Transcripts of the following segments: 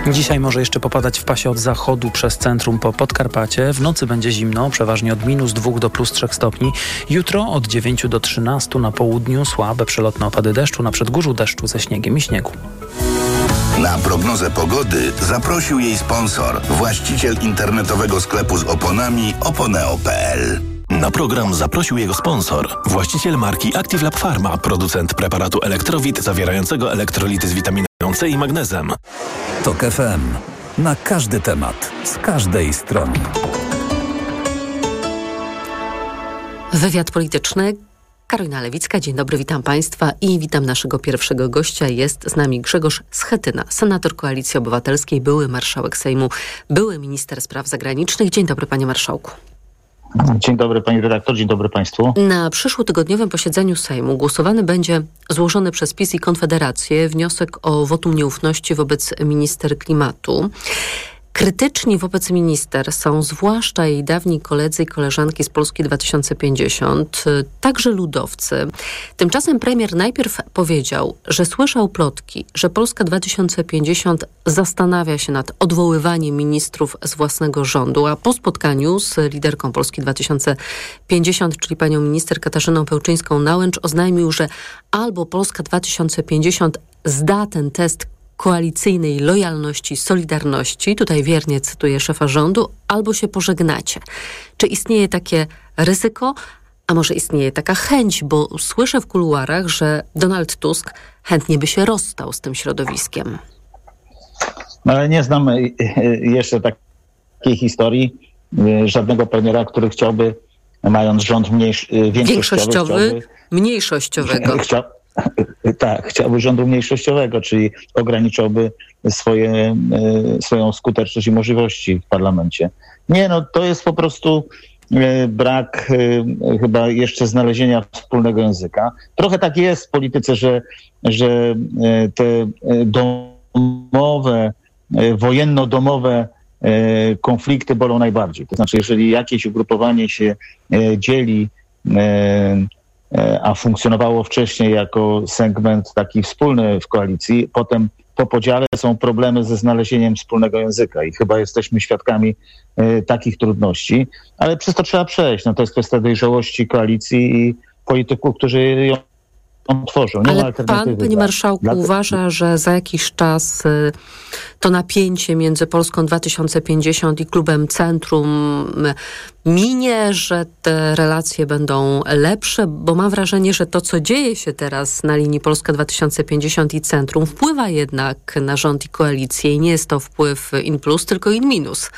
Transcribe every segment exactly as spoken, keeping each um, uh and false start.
Dzisiaj może jeszcze popadać w pasie od zachodu przez centrum po Podkarpacie. W nocy będzie zimno, przeważnie od minus dwóch do plus trzech stopni. Jutro od dziewięciu do trzynastu na południu słabe przelotne opady deszczu, na przedgórzu deszczu ze śniegiem i śniegu. Na prognozę pogody zaprosił jej sponsor, właściciel internetowego sklepu z oponami oponeo kropka pe el. Na program zaprosił jego sponsor, właściciel marki Active Lab Pharma, producent preparatu Elektrowit zawierającego elektrolity z witaminą C i magnezem. Tok F M. Na każdy temat, z każdej strony. Wywiad polityczny. Karolina Lewicka, dzień dobry, witam Państwa i witam naszego pierwszego gościa. Jest z nami Grzegorz Schetyna, senator Koalicji Obywatelskiej, były marszałek Sejmu, były minister spraw zagranicznych. Dzień dobry, panie marszałku. Dzień dobry pani redaktor, dzień dobry państwu. Na przyszłotygodniowym posiedzeniu Sejmu głosowany będzie złożony przez PiS i Konfederację wniosek o wotum nieufności wobec minister klimatu. Krytyczni wobec minister są zwłaszcza jej dawni koledzy i koleżanki z Polski dwa tysiące pięćdziesiąt, także ludowcy. Tymczasem premier najpierw powiedział, że słyszał plotki, że Polska dwa tysiące pięćdziesiąt zastanawia się nad odwoływaniem ministrów z własnego rządu, a po spotkaniu z liderką Polski dwa tysiące pięćdziesiąt, czyli panią minister Katarzyną Pełczyńską-Nałęcz, oznajmił, że albo Polska dwa tysiące pięćdziesiąt zda ten test koalicyjnej lojalności, solidarności, tutaj wiernie cytuję szefa rządu, albo się pożegnacie. Czy istnieje takie ryzyko, a może istnieje taka chęć, bo słyszę w kuluarach, że Donald Tusk chętnie by się rozstał z tym środowiskiem. No, ale nie znam jeszcze takiej historii żadnego premiera, który chciałby, mając rząd mniejszy, większościowy, większościowy chciałby, mniejszościowego. Chciał, tak, chciałby rządu mniejszościowego, czyli ograniczałby swoje, swoją skuteczność i możliwości w parlamencie. Nie, no to jest po prostu brak chyba jeszcze znalezienia wspólnego języka. Trochę tak jest w polityce, że, że te domowe, wojenno-domowe konflikty bolą najbardziej. To znaczy, jeżeli jakieś ugrupowanie się dzieli, a funkcjonowało wcześniej jako segment taki wspólny w koalicji, potem po podziale są problemy ze znalezieniem wspólnego języka i chyba jesteśmy świadkami y, takich trudności, ale przez to trzeba przejść. No to jest kwestia dojrzałości koalicji i polityków, którzy ją tworzą. Nie ale pan, panie marszałku, dla... uważa, że za jakiś czas y, to napięcie między Polską dwa tysiące pięćdziesiąt i klubem Centrum y, minie, że te relacje będą lepsze, bo mam wrażenie, że to, co dzieje się teraz na linii Polska dwa tysiące pięćdziesiąt i Centrum, wpływa jednak na rząd i koalicję i nie jest to wpływ in plus, tylko in minus.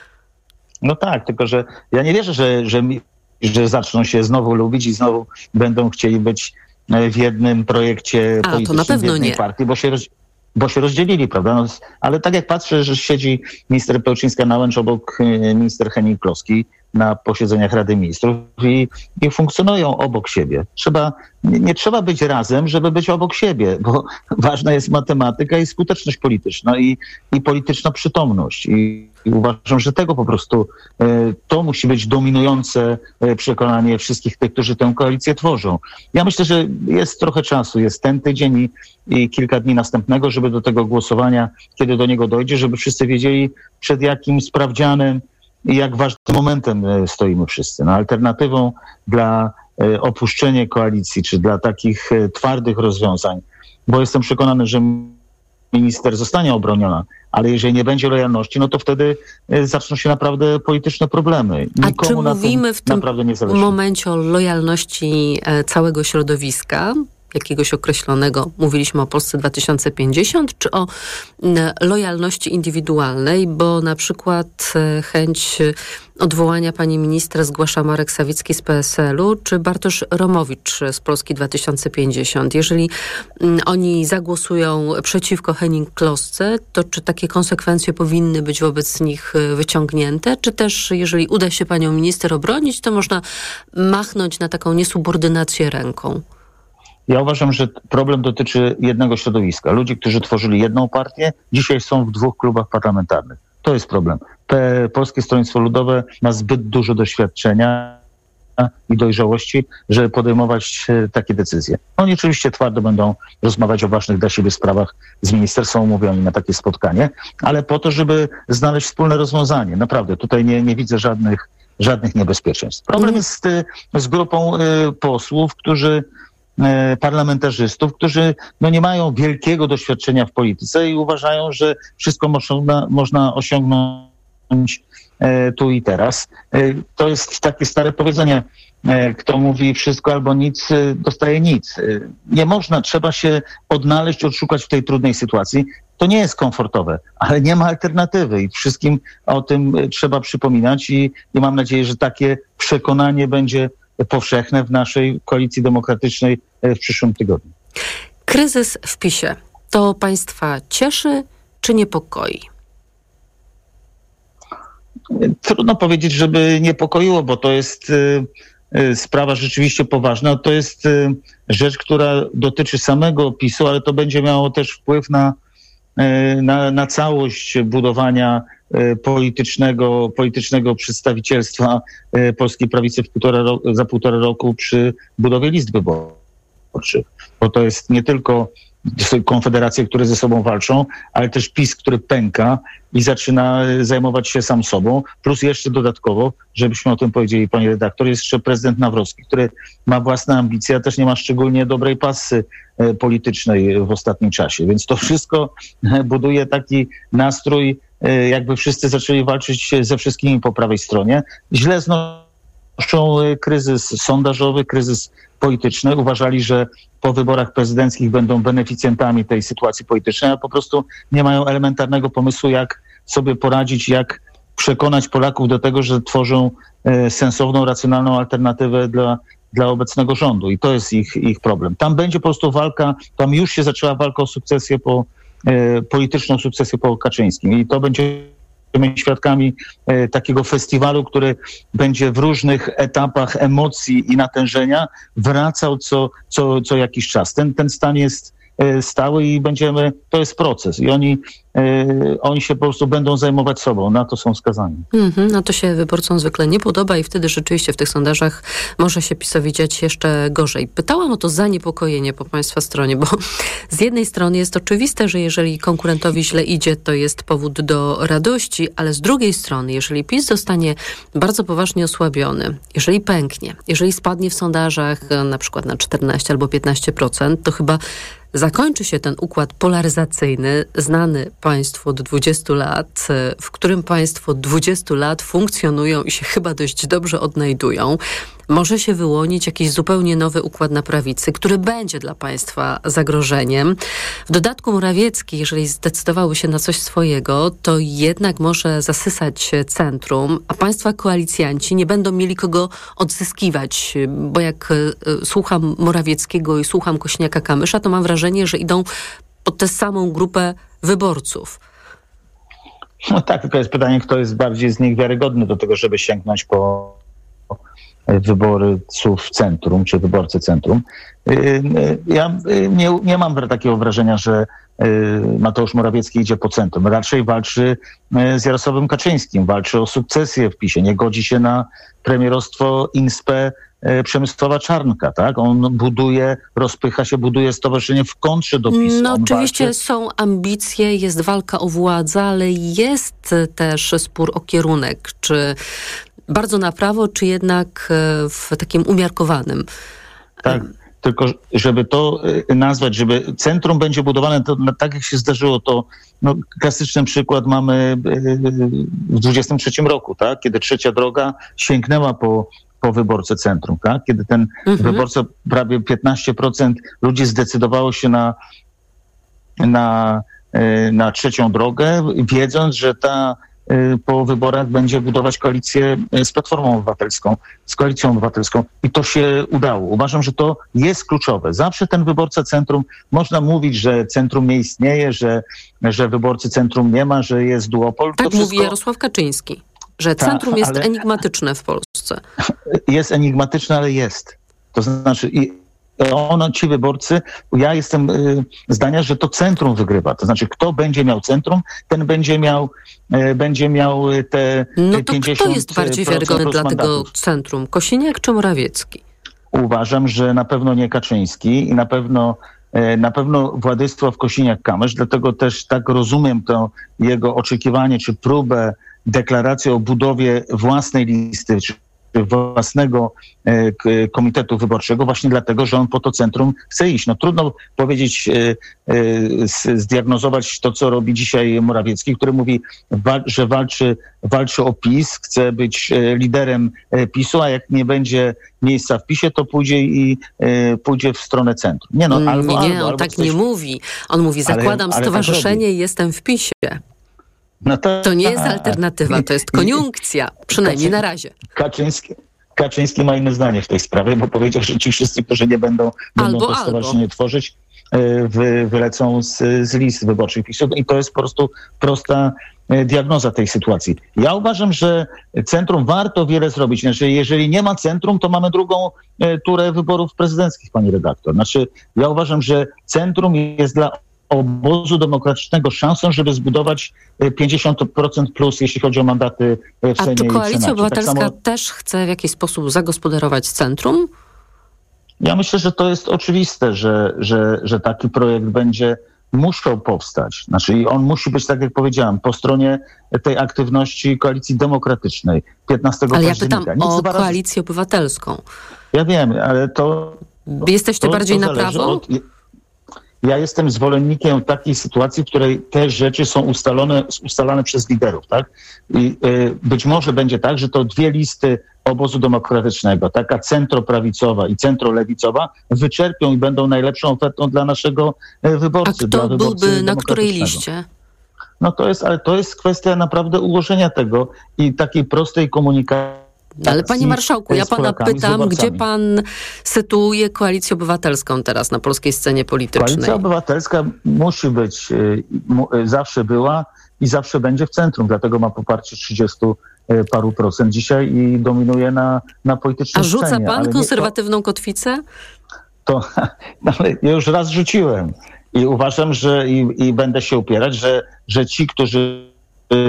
No tak, tylko że ja nie wierzę, że, że, że zaczną się znowu lubić i znowu będą chcieli być w jednym projekcie A, politycznym, to na pewno w jednej nie. partii, bo się, roz, bo się rozdzielili, prawda? No, ale tak jak patrzę, że siedzi minister Pełczyńska-Nałęcz obok minister Henning-Kloski na posiedzeniach Rady Ministrów i, i funkcjonują obok siebie. Trzeba, nie, nie trzeba być razem, żeby być obok siebie, bo ważna jest matematyka i skuteczność polityczna i, i polityczna przytomność. I, I uważam, że tego po prostu y, to musi być dominujące y, przekonanie wszystkich tych, którzy tę koalicję tworzą. Ja myślę, że jest trochę czasu, jest ten tydzień i, i kilka dni następnego, żeby do tego głosowania, kiedy do niego dojdzie, żeby wszyscy wiedzieli, przed jakim sprawdzianem i jak ważnym momentem stoimy wszyscy. No, alternatywą dla y, opuszczenia koalicji, czy dla takich y, twardych rozwiązań, bo jestem przekonany, że minister zostanie obroniona, ale jeżeli nie będzie lojalności, no to wtedy y, zaczną się naprawdę polityczne problemy. A Nikomu czy mówimy w tym momencie o lojalności e, całego środowiska, jakiegoś określonego, mówiliśmy o Polsce dwa tysiące pięćdziesiąt, czy o n, lojalności indywidualnej, bo na przykład e, chęć odwołania pani ministra zgłasza Marek Sawicki z P S L u, czy Bartosz Romowicz z Polski dwa tysiące pięćdziesiąt. Jeżeli m, oni zagłosują przeciwko Henning-Klosce, to czy takie konsekwencje powinny być wobec nich wyciągnięte, czy też jeżeli uda się panią minister obronić, to można machnąć na taką niesubordynację ręką? Ja uważam, że problem dotyczy jednego środowiska. Ludzi, którzy tworzyli jedną partię, dzisiaj są w dwóch klubach parlamentarnych. To jest problem. Polskie Stronnictwo Ludowe ma zbyt dużo doświadczenia i dojrzałości, żeby podejmować takie decyzje. Oni oczywiście twardo będą rozmawiać o ważnych dla siebie sprawach z ministerstwem, są umówieni na takie spotkanie, ale po to, żeby znaleźć wspólne rozwiązanie. Naprawdę, tutaj nie, nie widzę żadnych, żadnych niebezpieczeństw. Problem mm. jest z grupą y, posłów, którzy y, parlamentarzystów, którzy no, nie mają wielkiego doświadczenia w polityce i uważają, że wszystko można, można osiągnąć y, tu i teraz. Y, to jest takie stare powiedzenie, y, kto mówi wszystko albo nic, y, dostaje nic. Y, nie można, trzeba się odnaleźć, odszukać w tej trudnej sytuacji. To nie jest komfortowe, ale nie ma alternatywy i wszystkim o tym trzeba przypominać i, i mam nadzieję, że takie przekonanie będzie powszechne w naszej koalicji demokratycznej w przyszłym tygodniu. Kryzys w PiS-ie to państwa cieszy czy niepokoi? Trudno powiedzieć, żeby niepokoiło, bo to jest y, y, sprawa rzeczywiście poważna. To jest y, rzecz, która dotyczy samego PiS-u, ale to będzie miało też wpływ na Na, na całość budowania politycznego, politycznego przedstawicielstwa polskiej prawicy w półtora roku, za półtora roku przy budowie list wyborczych. Bo to jest nie tylko konfederacje, które ze sobą walczą, ale też PiS, który pęka i zaczyna zajmować się sam sobą. Plus jeszcze dodatkowo, żebyśmy o tym powiedzieli, panie redaktor, jest jeszcze prezydent Nawrocki, który ma własne ambicje, a też nie ma szczególnie dobrej pasy politycznej w ostatnim czasie. Więc to wszystko buduje taki nastrój, jakby wszyscy zaczęli walczyć ze wszystkimi po prawej stronie. Źle znoszą kryzys sondażowy, kryzys polityczny. Uważali, że po wyborach prezydenckich będą beneficjentami tej sytuacji politycznej, a po prostu nie mają elementarnego pomysłu, jak sobie poradzić, jak przekonać Polaków do tego, że tworzą sensowną, racjonalną alternatywę dla dla obecnego rządu i to jest ich, ich problem. Tam będzie po prostu walka, tam już się zaczęła walka o sukcesję po, e, polityczną sukcesję po Kaczyńskim i to będziemy świadkami e, takiego festiwalu, który będzie w różnych etapach emocji i natężenia wracał co, co, co jakiś czas. Ten, ten stan jest e, stały i będziemy, to jest proces i oni Yy, oni się po prostu będą zajmować sobą, na to są skazani. Mm-hmm, no to się wyborcom zwykle nie podoba i wtedy rzeczywiście w tych sondażach może się PiS-owi dziać jeszcze gorzej. Pytałam o to zaniepokojenie po państwa stronie, bo z jednej strony jest oczywiste, że jeżeli konkurentowi źle idzie, to jest powód do radości, ale z drugiej strony, jeżeli PiS zostanie bardzo poważnie osłabiony, jeżeli pęknie, jeżeli spadnie w sondażach na przykład na czternaście albo piętnaście procent, to chyba zakończy się ten układ polaryzacyjny, znany państwu od dwudziestu lat, w którym państwo od dwudziestu lat funkcjonują i się chyba dość dobrze odnajdują. Może się wyłonić jakiś zupełnie nowy układ na prawicy, który będzie dla państwa zagrożeniem. W dodatku Morawiecki, jeżeli zdecydowałby się na coś swojego, to jednak może zasysać centrum, a państwa koalicjanci nie będą mieli kogo odzyskiwać, bo jak słucham Morawieckiego i słucham Kosiniaka-Kamysza, to mam wrażenie, że idą pod tę samą grupę wyborców. No tak, tylko jest pytanie, kto jest bardziej z nich wiarygodny do tego, żeby sięgnąć po wyborców w centrum, czy wyborcy centrum. Ja nie, nie mam takiego wrażenia, że Mateusz Morawiecki idzie po centrum. Raczej walczy z Jarosławem Kaczyńskim, walczy o sukcesję w PiS-ie. Nie godzi się na premierostwo Inspe Przemysława Czarnka, tak? On buduje, rozpycha się, buduje stowarzyszenie w kontrze do PiS-u. No On oczywiście walczy... są ambicje, jest walka o władzę, ale jest też spór o kierunek, czy bardzo na prawo, czy jednak w takim umiarkowanym. Tak, tylko żeby to nazwać, żeby centrum będzie budowane, to tak jak się zdarzyło, to no, klasyczny przykład mamy w dwudziestym trzecim roku, tak? Kiedy Trzecia Droga sięgnęła po po wyborcę centrum, tak? Kiedy ten mhm. wyborca, prawie piętnaście procent ludzi zdecydowało się na, na, na Trzecią Drogę, wiedząc, że ta po wyborach będzie budować koalicję z Platformą Obywatelską, z Koalicją Obywatelską i to się udało. Uważam, że to jest kluczowe. Zawsze ten wyborca centrum, można mówić, że centrum nie istnieje, że, że wyborcy centrum nie ma, że jest duopol. Tak to wszystko... mówi Jarosław Kaczyński, że centrum Ta, jest ale... enigmatyczne w Polsce. Jest enigmatyczne, ale jest. To znaczy i ono, ci wyborcy, ja jestem y, zdania, że to centrum wygrywa. To znaczy, kto będzie miał centrum, ten będzie miał, y, będzie miał te No to pięćdziesiąt kto jest bardziej wiarygodny dla tego mandatów. centrum? Kosiniak czy Morawiecki? Uważam, że na pewno nie Kaczyński i na pewno na pewno Władysław Kosiniak-Kamysz, dlatego też tak rozumiem to jego oczekiwanie czy próbę deklaracji o budowie własnej listy, czy własnego e, komitetu wyborczego, właśnie dlatego, że on po to centrum chce iść. No trudno powiedzieć, e, e, zdiagnozować to, co robi dzisiaj Morawiecki, który mówi, wa- że walczy, walczy o PiS, chce być e, liderem e, PiSu, a jak nie będzie miejsca w PiSie, to pójdzie i e, pójdzie w stronę centrum. Nie, no, albo, nie, nie, albo, on albo tak coś... nie mówi. On mówi, zakładam ale, ale stowarzyszenie tak i jestem w PiSie. No to, To nie jest alternatywa, to jest koniunkcja, przynajmniej na razie. Kaczyński, Kaczyński ma inne zdanie w tej sprawie, bo powiedział, że ci wszyscy, którzy nie będą, będą Albo, to stowarzyszenie albo. tworzyć, wy, wylecą z, z list wyborczych PiSu. I to jest po prostu prosta diagnoza tej sytuacji. Ja uważam, że centrum warto wiele zrobić. Znaczy, jeżeli nie ma centrum, to mamy drugą turę wyborów prezydenckich, pani redaktor. Znaczy, ja uważam, że centrum jest dla obozu demokratycznego szansą, żeby zbudować pięćdziesiąt procent plus, jeśli chodzi o mandaty w Sejmie i w A czy Koalicja Senacie. Obywatelska Tak samo, też chce w jakiś sposób zagospodarować centrum? ja myślę, że to jest oczywiste, że, że, że taki projekt będzie musiał powstać. Znaczy i on musi być, tak jak powiedziałem, po stronie tej aktywności Koalicji Demokratycznej piętnastego Ale ja października. pytam Nic o dwa razy- Koalicję Obywatelską. Ja wiem, ale to... Jesteście to, bardziej to na zależy prawo? od- Ja jestem zwolennikiem takiej sytuacji, w której te rzeczy są ustalone, ustalane przez liderów, tak? I y, być może będzie tak, że to dwie listy obozu demokratycznego, taka centroprawicowa i centrolewicowa, wyczerpią i będą najlepszą ofertą dla naszego y, wyborcy. A dla kto wyborcy byłby na której demokratycznego. liście? No to jest, ale to jest kwestia naprawdę ułożenia tego i takiej prostej komunikacji. Ale panie marszałku, ja z pana Polakami, z pytam, wyborcami. gdzie pan sytuuje Koalicję Obywatelską teraz na polskiej scenie politycznej? Koalicja Obywatelska musi być, y, mu, y, zawsze była i zawsze będzie w centrum, dlatego ma poparcie trzydziestu paru procent dzisiaj i dominuje na, na politycznej A rzuca scenie. pan Ale nie konserwatywną kotwicę? To, to ale ja już raz rzuciłem i uważam, że i, i będę się upierać, że, że ci, którzy y,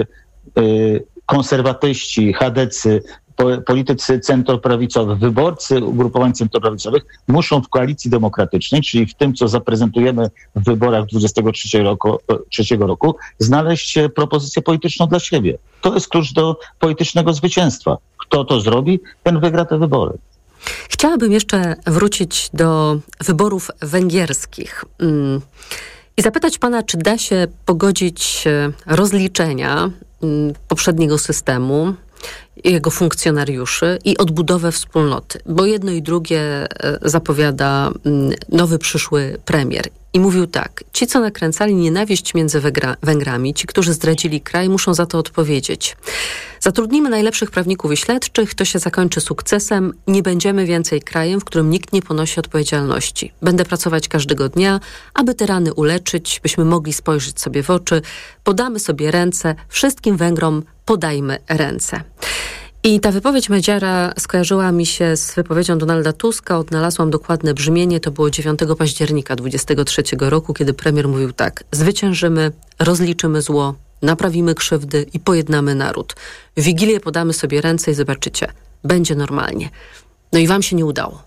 y, konserwatyści, chadecy, po- politycy centroprawicowi, wyborcy ugrupowań centroprawicowych muszą w Koalicji Demokratycznej, czyli w tym, co zaprezentujemy w wyborach dwudziestego trzeciego roku, trzeciego roku, znaleźć e, propozycję polityczną dla siebie. To jest klucz do politycznego zwycięstwa. Kto to zrobi, ten wygra te wybory. Chciałabym jeszcze wrócić do wyborów węgierskich mm, i zapytać pana, czy da się pogodzić e, rozliczenia mm, poprzedniego systemu, jego funkcjonariuszy i odbudowę wspólnoty, bo jedno i drugie e, zapowiada mm, nowy przyszły premier. I mówił tak, ci, co nakręcali nienawiść między Węgra- Węgrami, ci, którzy zdradzili kraj, muszą za to odpowiedzieć. Zatrudnimy najlepszych prawników i śledczych, to się zakończy sukcesem, nie będziemy więcej krajem, w którym nikt nie ponosi odpowiedzialności. Będę pracować każdego dnia, aby te rany uleczyć, byśmy mogli spojrzeć sobie w oczy, podamy sobie ręce, wszystkim Węgrom podajmy ręce. I ta wypowiedź Medziara skojarzyła mi się z wypowiedzią Donalda Tuska. Odnalazłam dokładne brzmienie. To było dziewiątego października dwudziestego trzeciego roku, kiedy premier mówił tak. Zwyciężymy, rozliczymy zło, naprawimy krzywdy i pojednamy naród. W Wigilię podamy sobie ręce i zobaczycie, będzie normalnie. No i wam się nie udało.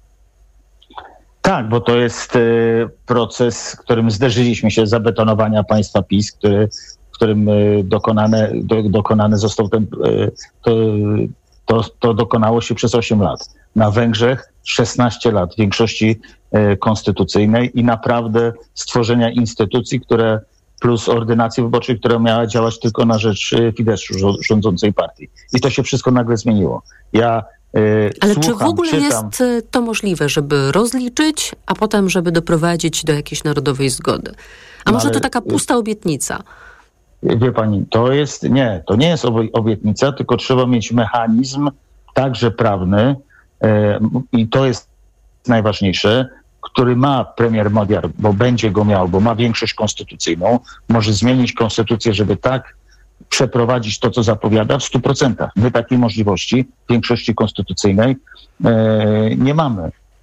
Tak, bo to jest y, proces, w którym zderzyliśmy się zabetonowania państwa PiS, który w którym dokonane, do, dokonany został ten, to, to, to dokonało się przez osiem lat. Na Węgrzech szesnaście lat większości konstytucyjnej i naprawdę stworzenia instytucji, które plus ordynacji wyborczej, która miała działać tylko na rzecz Fideszu, rządzącej partii. I to się wszystko nagle zmieniło. Ja Ale słucham, czy w ogóle czytam. jest to możliwe, żeby rozliczyć, a potem, żeby doprowadzić do jakiejś narodowej zgody? A No może ale- to taka pusta obietnica? Wie pani, to jest, nie, to nie jest obie- obietnica, tylko trzeba mieć mechanizm także prawny e, i to jest najważniejsze, który ma premier Modiar, bo będzie go miał, bo ma większość konstytucyjną, może zmienić konstytucję, żeby tak przeprowadzić to, co zapowiada w stu procentach. My takiej możliwości większości konstytucyjnej e, nie mamy.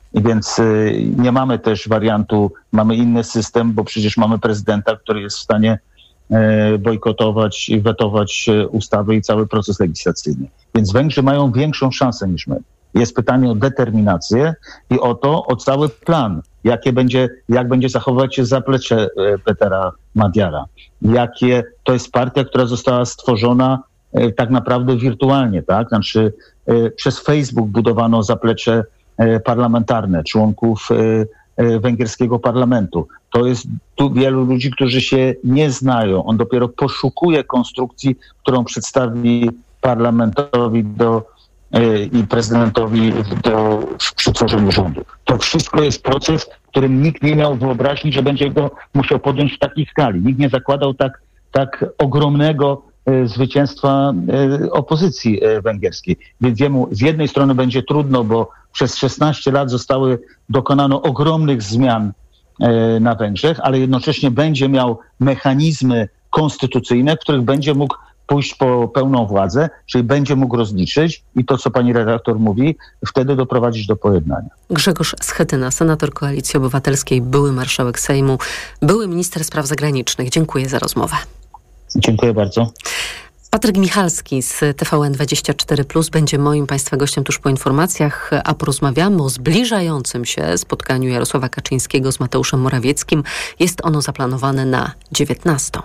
Więc nie mamy też wariantu, mamy inny system, bo przecież mamy prezydenta, który jest w stanie bojkotować i wetować ustawy i cały proces legislacyjny. Więc Węgrzy mają większą szansę niż my. Jest pytanie o determinację i o to, o cały plan, jakie będzie, jak będzie zachowywać się zaplecze Petera Magyara. Jakie, to jest partia, która została stworzona tak naprawdę wirtualnie, tak? Znaczy przez Facebook budowano zaplecze parlamentarne członków węgierskiego parlamentu. To jest tu wielu ludzi, którzy się nie znają. On dopiero poszukuje konstrukcji, którą przedstawi parlamentowi do, i prezydentowi do, przy tworzeniu rządu. To wszystko jest proces, w którym nikt nie miał wyobraźni, że będzie go musiał podjąć w takiej skali. Nikt nie zakładał tak, tak ogromnego zwycięstwa opozycji węgierskiej. Więc jemu z jednej strony będzie trudno, bo przez szesnaście lat zostały dokonano ogromnych zmian na Węgrzech, ale jednocześnie będzie miał mechanizmy konstytucyjne, w których będzie mógł pójść po pełną władzę, czyli będzie mógł rozliczyć i to, co pani redaktor mówi, wtedy doprowadzić do pojednania. Grzegorz Schetyna, senator Koalicji Obywatelskiej, były marszałek Sejmu, były minister spraw zagranicznych. Dziękuję za rozmowę. Dziękuję bardzo. Patryk Michalski z T V N dwadzieścia cztery plus będzie moim państwa gościem tuż po informacjach, a porozmawiamy o zbliżającym się spotkaniu Jarosława Kaczyńskiego z Mateuszem Morawieckim. Jest ono zaplanowane na dziewiętnastą.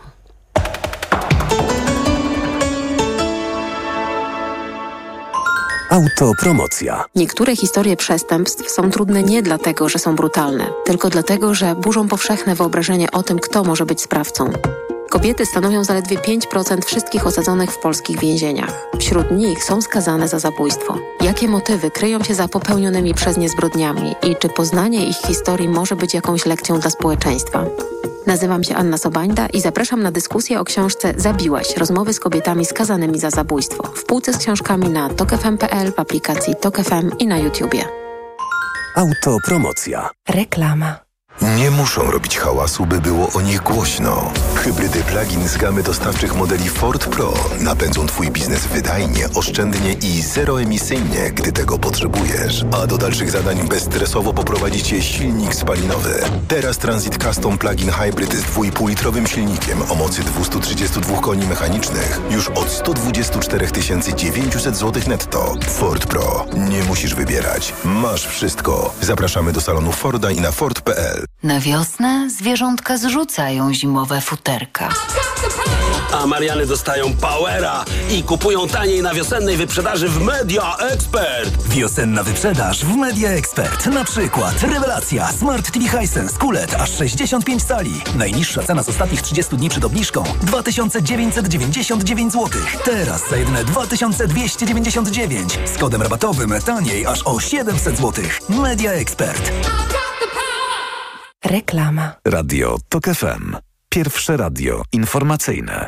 Autopromocja. Niektóre historie przestępstw są trudne nie dlatego, że są brutalne, tylko dlatego, że burzą powszechne wyobrażenie o tym, kto może być sprawcą. Kobiety stanowią zaledwie pięć procent wszystkich osadzonych w polskich więzieniach. Wśród nich są skazane za zabójstwo. Jakie motywy kryją się za popełnionymi przez nie zbrodniami i czy poznanie ich historii może być jakąś lekcją dla społeczeństwa? Nazywam się Anna Sobańda i zapraszam na dyskusję o książce Zabiłaś. Rozmowy z kobietami skazanymi za zabójstwo. W półce z książkami na tok f m kropka p l, w aplikacji Tok F M i na YouTubie. Autopromocja. Reklama. Nie muszą robić hałasu, by było o nich głośno. Hybrydy plug-in z gamy dostawczych modeli Ford Pro napędzą Twój biznes wydajnie, oszczędnie i zeroemisyjnie, gdy tego potrzebujesz. A do dalszych zadań bezstresowo poprowadzi Cię silnik spalinowy. Teraz Transit Custom Plug-in Hybrid z dwa i pół litrowym silnikiem o mocy dwieście trzydzieści dwa koni mechanicznych już od sto dwadzieścia cztery tysiące dziewięćset złotych netto. Ford Pro. Nie musisz wybierać. Masz wszystko. Zapraszamy do salonu Forda i na Ford kropka p l. Na wiosnę zwierzątka zrzucają zimowe futerka. A Mariany dostają powera i kupują taniej na wiosennej wyprzedaży w Media Expert. Wiosenna wyprzedaż w Media Expert. Na przykład rewelacja Smart T V Hisense Q L E D aż sześćdziesiąt pięć cali. Najniższa cena z ostatnich trzydziestu dni przed obniżką dwa tysiące dziewięćset dziewięćdziesiąt dziewięć złotych. Teraz za jedyne dwa tysiące dwieście dziewięćdziesiąt dziewięć. Z kodem rabatowym taniej aż o siedemset złotych. Media Expert. Reklama. Radio Tok F M. Pierwsze radio informacyjne.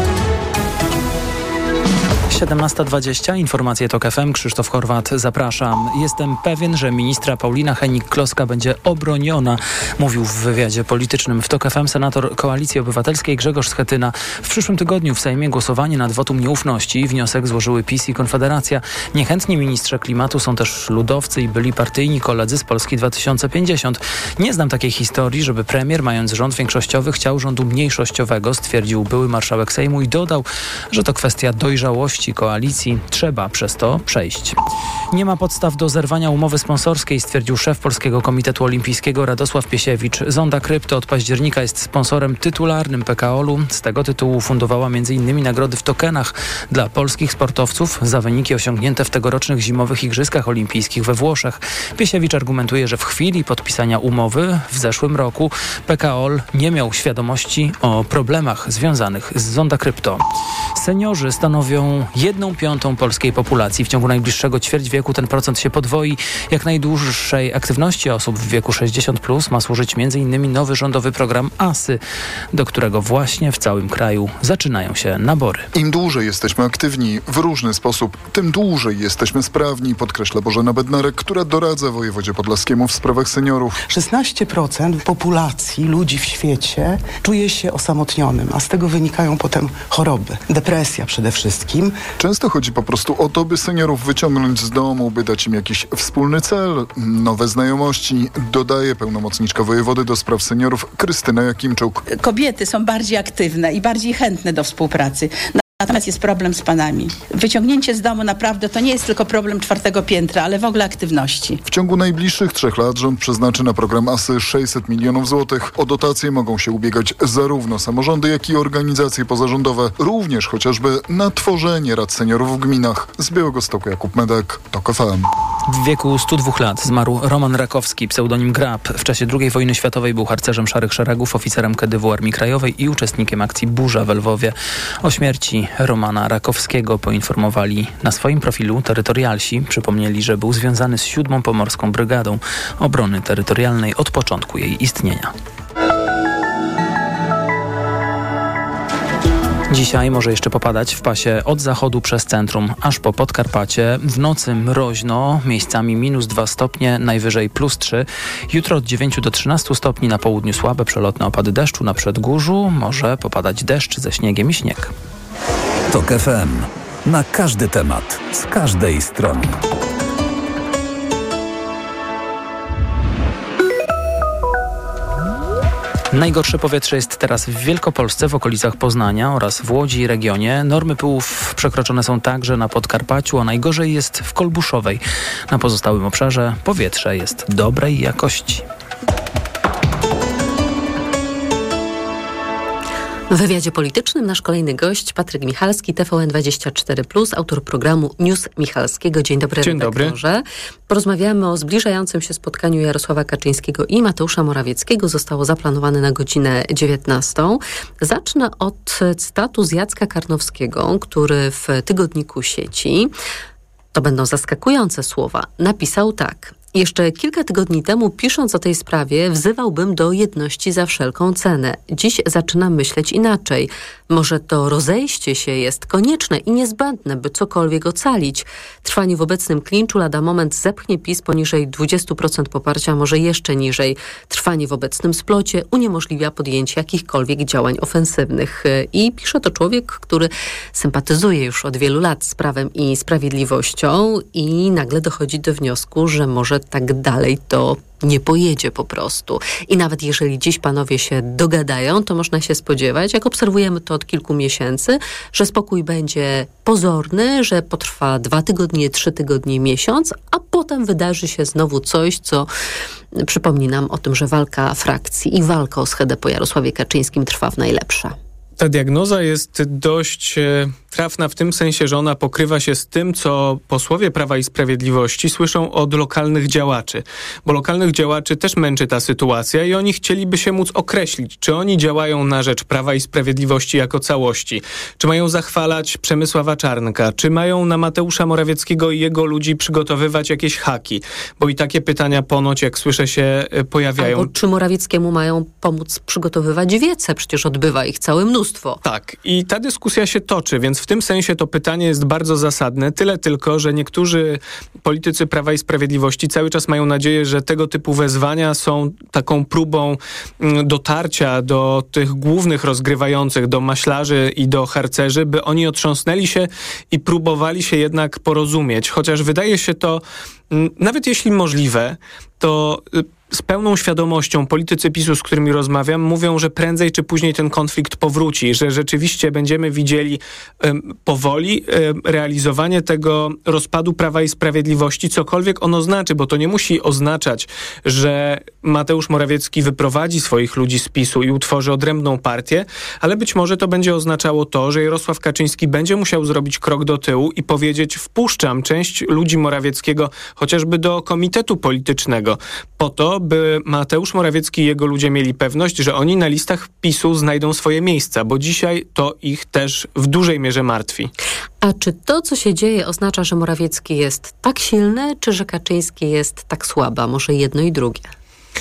siedemnasta dwadzieścia, informacje Tok F M, Krzysztof Horwat, zapraszam. Jestem pewien, że ministra Paulina Hennig-Kloska będzie obroniona, mówił w wywiadzie politycznym w Tok F M senator Koalicji Obywatelskiej Grzegorz Schetyna. W przyszłym tygodniu w Sejmie głosowanie nad wotum nieufności. Wniosek złożyły PiS i Konfederacja. Niechętni ministrze klimatu są też ludowcy i byli partyjni koledzy z Polski dwa tysiące pięćdziesiąt. Nie znam takiej historii, żeby premier, mając rząd większościowy, chciał rządu mniejszościowego, stwierdził były marszałek Sejmu i dodał, że to kwestia dojrzałości koalicji. Trzeba przez to przejść. Nie ma podstaw do zerwania umowy sponsorskiej, stwierdził szef Polskiego Komitetu Olimpijskiego Radosław Piesiewicz. Zonda Krypto od października jest sponsorem tytularnym P K O L-u. Z tego tytułu fundowała między innymi nagrody w tokenach dla polskich sportowców za wyniki osiągnięte w tegorocznych zimowych Igrzyskach Olimpijskich we Włoszech. Piesiewicz argumentuje, że w chwili podpisania umowy w zeszłym roku P K O L nie miał świadomości o problemach związanych z Zonda Krypto. Seniorzy stanowią jedną piątą polskiej populacji. W ciągu najbliższego ćwierć wieku ten procent się podwoi. Jak najdłuższej aktywności osób w wieku sześćdziesiąt plus ma służyć między innymi nowy rządowy program ASY, do którego właśnie w całym kraju zaczynają się nabory. Im dłużej jesteśmy aktywni w różny sposób, tym dłużej jesteśmy sprawni, podkreśla Bożena Bednarek, która doradza wojewodzie podlaskiemu w sprawach seniorów. szesnaście procent populacji ludzi w świecie czuje się osamotnionym, a z tego wynikają potem choroby. Depresja przede wszystkim, Często chodzi po prostu o to, by seniorów wyciągnąć z domu, by dać im jakiś wspólny cel, nowe znajomości, dodaje pełnomocniczka wojewody do spraw seniorów Krystyna Jakimczuk. Kobiety są bardziej aktywne i bardziej chętne do współpracy. Natomiast jest problem z panami. Wyciągnięcie z domu naprawdę to nie jest tylko problem czwartego piętra, ale w ogóle aktywności. W ciągu najbliższych trzech lat rząd przeznaczy na program ASY sześćset milionów złotych. O dotacje mogą się ubiegać zarówno samorządy, jak i organizacje pozarządowe. Również chociażby na tworzenie rad seniorów w gminach. Z Białegostoku Jakub Medek, TOK F M. W wieku stu dwóch lat zmarł Roman Rakowski, pseudonim Grab. W czasie drugiej wojny światowej był harcerzem Szarych Szeregów, oficerem K D W Armii Krajowej i uczestnikiem akcji Burza w Lwowie. O śmierci Romana Rakowskiego poinformowali na swoim profilu terytorialsi. Przypomnieli, że był związany z siódmą Pomorską Brygadą Obrony Terytorialnej od początku jej istnienia. Dzisiaj może jeszcze popadać w pasie od zachodu przez centrum aż po Podkarpacie. W nocy mroźno, miejscami minus dwa stopnie, najwyżej plus trzy. Jutro od dziewięciu do trzynastu stopni, na południu słabe przelotne opady deszczu, na Przedgórzu może popadać deszcz ze śniegiem i śnieg. TOK F M. Na każdy temat, z każdej strony. Najgorsze powietrze jest teraz w Wielkopolsce, w okolicach Poznania oraz w Łodzi i regionie. Normy pyłów przekroczone są także na Podkarpaciu, a najgorzej jest w Kolbuszowej. Na pozostałym obszarze powietrze jest dobrej jakości. W wywiadzie politycznym nasz kolejny gość Patryk Michalski, T V N dwadzieścia cztery plus, autor programu News Michalskiego. Dzień dobry, Dzień redaktorze. Dobry. Porozmawiamy o zbliżającym się spotkaniu Jarosława Kaczyńskiego i Mateusza Morawieckiego. Zostało zaplanowane na godzinę dziewiętnastą. Zacznę od cytatu z Jacka Karnowskiego, który w tygodniku Sieci, to będą zaskakujące słowa, napisał tak: Jeszcze kilka tygodni temu, pisząc o tej sprawie, wzywałbym do jedności za wszelką cenę. Dziś zaczynam myśleć inaczej. Może to rozejście się jest konieczne i niezbędne, by cokolwiek ocalić. Trwanie w obecnym klinczu lada moment zepchnie PiS poniżej dwudziestu procent poparcia, może jeszcze niżej. Trwanie w obecnym splocie uniemożliwia podjęcie jakichkolwiek działań ofensywnych. I pisze to człowiek, który sympatyzuje już od wielu lat z Prawem i Sprawiedliwością i nagle dochodzi do wniosku, że może tak dalej to nie pojedzie po prostu. I nawet jeżeli dziś panowie się dogadają, to można się spodziewać, jak obserwujemy to od kilku miesięcy, że spokój będzie pozorny, że potrwa dwa tygodnie, trzy tygodnie, miesiąc, a potem wydarzy się znowu coś, co przypomni nam o tym, że walka frakcji i walka o schedę po Jarosławie Kaczyńskim trwa w najlepsze. Ta diagnoza jest dość e, trafna w tym sensie, że ona pokrywa się z tym, co posłowie Prawa i Sprawiedliwości słyszą od lokalnych działaczy. Bo lokalnych działaczy też męczy ta sytuacja i oni chcieliby się móc określić, czy oni działają na rzecz Prawa i Sprawiedliwości jako całości, czy mają zachwalać Przemysława Czarnka, czy mają na Mateusza Morawieckiego i jego ludzi przygotowywać jakieś haki. Bo i takie pytania ponoć, jak słyszę, się pojawiają. Albo czy Morawieckiemu mają pomóc przygotowywać wiece? Przecież odbywa ich całe mnóstwo. Tak. I ta dyskusja się toczy, więc w tym sensie to pytanie jest bardzo zasadne. Tyle tylko, że niektórzy politycy Prawa i Sprawiedliwości cały czas mają nadzieję, że tego typu wezwania są taką próbą dotarcia do tych głównych rozgrywających, do maślarzy i do harcerzy, by oni otrząsnęli się i próbowali się jednak porozumieć. Chociaż wydaje się to, nawet jeśli możliwe, to z pełną świadomością politycy PiSu, z którymi rozmawiam, mówią, że prędzej czy później ten konflikt powróci, że rzeczywiście będziemy widzieli um, powoli um, realizowanie tego rozpadu Prawa i Sprawiedliwości, cokolwiek ono znaczy, bo to nie musi oznaczać, że Mateusz Morawiecki wyprowadzi swoich ludzi z PiSu i utworzy odrębną partię, ale być może to będzie oznaczało to, że Jarosław Kaczyński będzie musiał zrobić krok do tyłu i powiedzieć: wpuszczam część ludzi Morawieckiego chociażby do komitetu politycznego, po to, by Mateusz Morawiecki i jego ludzie mieli pewność, że oni na listach PiSu znajdą swoje miejsca, bo dzisiaj to ich też w dużej mierze martwi. A czy to, co się dzieje, oznacza, że Morawiecki jest tak silny, czy że Kaczyński jest tak słaby? A może jedno i drugie?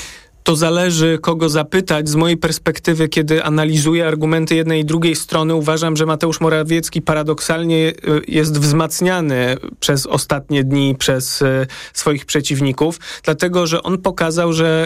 To zależy, kogo zapytać. Z mojej perspektywy, kiedy analizuję argumenty jednej i drugiej strony, uważam, że Mateusz Morawiecki paradoksalnie jest wzmacniany przez ostatnie dni przez swoich przeciwników, dlatego, że on pokazał, że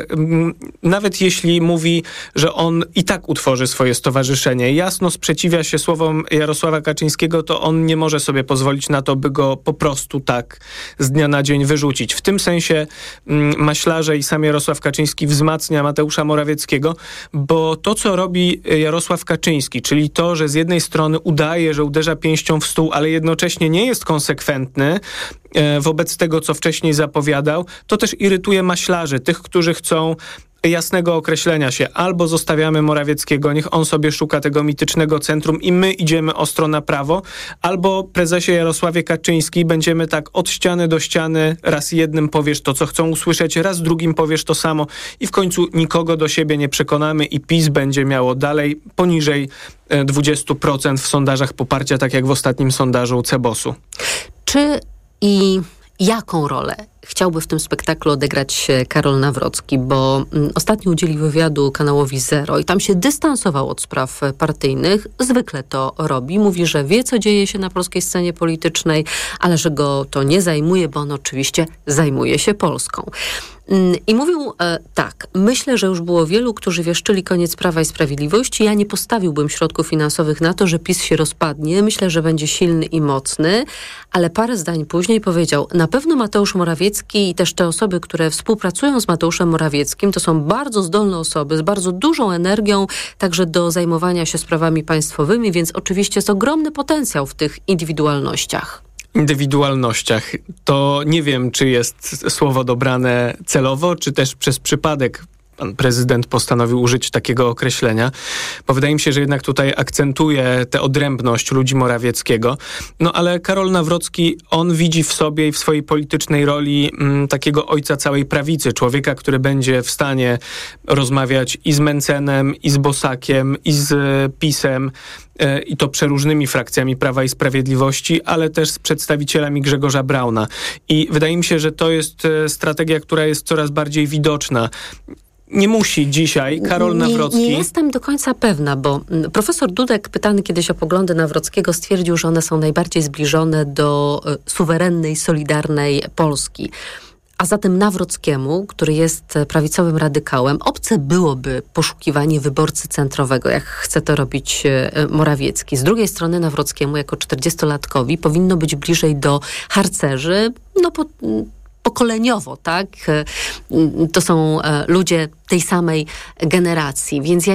nawet jeśli mówi, że on i tak utworzy swoje stowarzyszenie, jasno sprzeciwia się słowom Jarosława Kaczyńskiego, to on nie może sobie pozwolić na to, by go po prostu tak z dnia na dzień wyrzucić. W tym sensie maślarze i sam Jarosław Kaczyński wzmacnia Mateusza Morawieckiego, bo to, co robi Jarosław Kaczyński, czyli to, że z jednej strony udaje, że uderza pięścią w stół, ale jednocześnie nie jest konsekwentny e, wobec tego, co wcześniej zapowiadał, to też irytuje maślarzy, tych, którzy chcą jasnego określenia się. Albo zostawiamy Morawieckiego, niech on sobie szuka tego mitycznego centrum i my idziemy ostro na prawo, albo prezesie Jarosławie Kaczyński będziemy tak od ściany do ściany, raz jednym powiesz to, co chcą usłyszeć, raz drugim powiesz to samo i w końcu nikogo do siebie nie przekonamy i PiS będzie miało dalej poniżej dwadzieścia procent w sondażach poparcia, tak jak w ostatnim sondażu Cebosu. Czy i jaką rolę chciałby w tym spektaklu odegrać Karol Nawrocki, bo ostatnio udzielił wywiadu kanałowi Zero i tam się dystansował od spraw partyjnych. Zwykle to robi. Mówi, że wie, co dzieje się na polskiej scenie politycznej, ale że go to nie zajmuje, bo on oczywiście zajmuje się Polską. I mówił e, tak, myślę, że już było wielu, którzy wieszczyli koniec Prawa i Sprawiedliwości. Ja nie postawiłbym środków finansowych na to, że PiS się rozpadnie. Myślę, że będzie silny i mocny, ale parę zdań później powiedział, na pewno Mateusz Morawiecki i też te osoby, które współpracują z Mateuszem Morawieckim, to są bardzo zdolne osoby z bardzo dużą energią, także do zajmowania się sprawami państwowymi, więc oczywiście jest ogromny potencjał w tych indywidualnościach. Indywidualnościach. To nie wiem, czy jest słowo dobrane celowo, czy też przez przypadek pan prezydent postanowił użyć takiego określenia, bo wydaje mi się, że jednak tutaj akcentuje tę odrębność ludzi Morawieckiego. No ale Karol Nawrocki, on widzi w sobie i w swojej politycznej roli m, takiego ojca całej prawicy, człowieka, który będzie w stanie rozmawiać i z Mencenem, i z Bosakiem, i z PiS-em, e, i to przeróżnymi frakcjami Prawa i Sprawiedliwości, ale też z przedstawicielami Grzegorza Brauna. I wydaje mi się, że to jest e, strategia, która jest coraz bardziej widoczna. Nie musi dzisiaj Karol Nawrocki... Nie, nie jestem do końca pewna, bo profesor Dudek, pytany kiedyś o poglądy Nawrockiego, stwierdził, że one są najbardziej zbliżone do suwerennej, solidarnej Polski. A zatem Nawrockiemu, który jest prawicowym radykałem, obce byłoby poszukiwanie wyborcy centrowego, jak chce to robić Morawiecki. Z drugiej strony Nawrockiemu, jako czterdziestolatkowi, powinno być bliżej do harcerzy, no po... pokoleniowo, tak? To są ludzie tej samej generacji, więc ja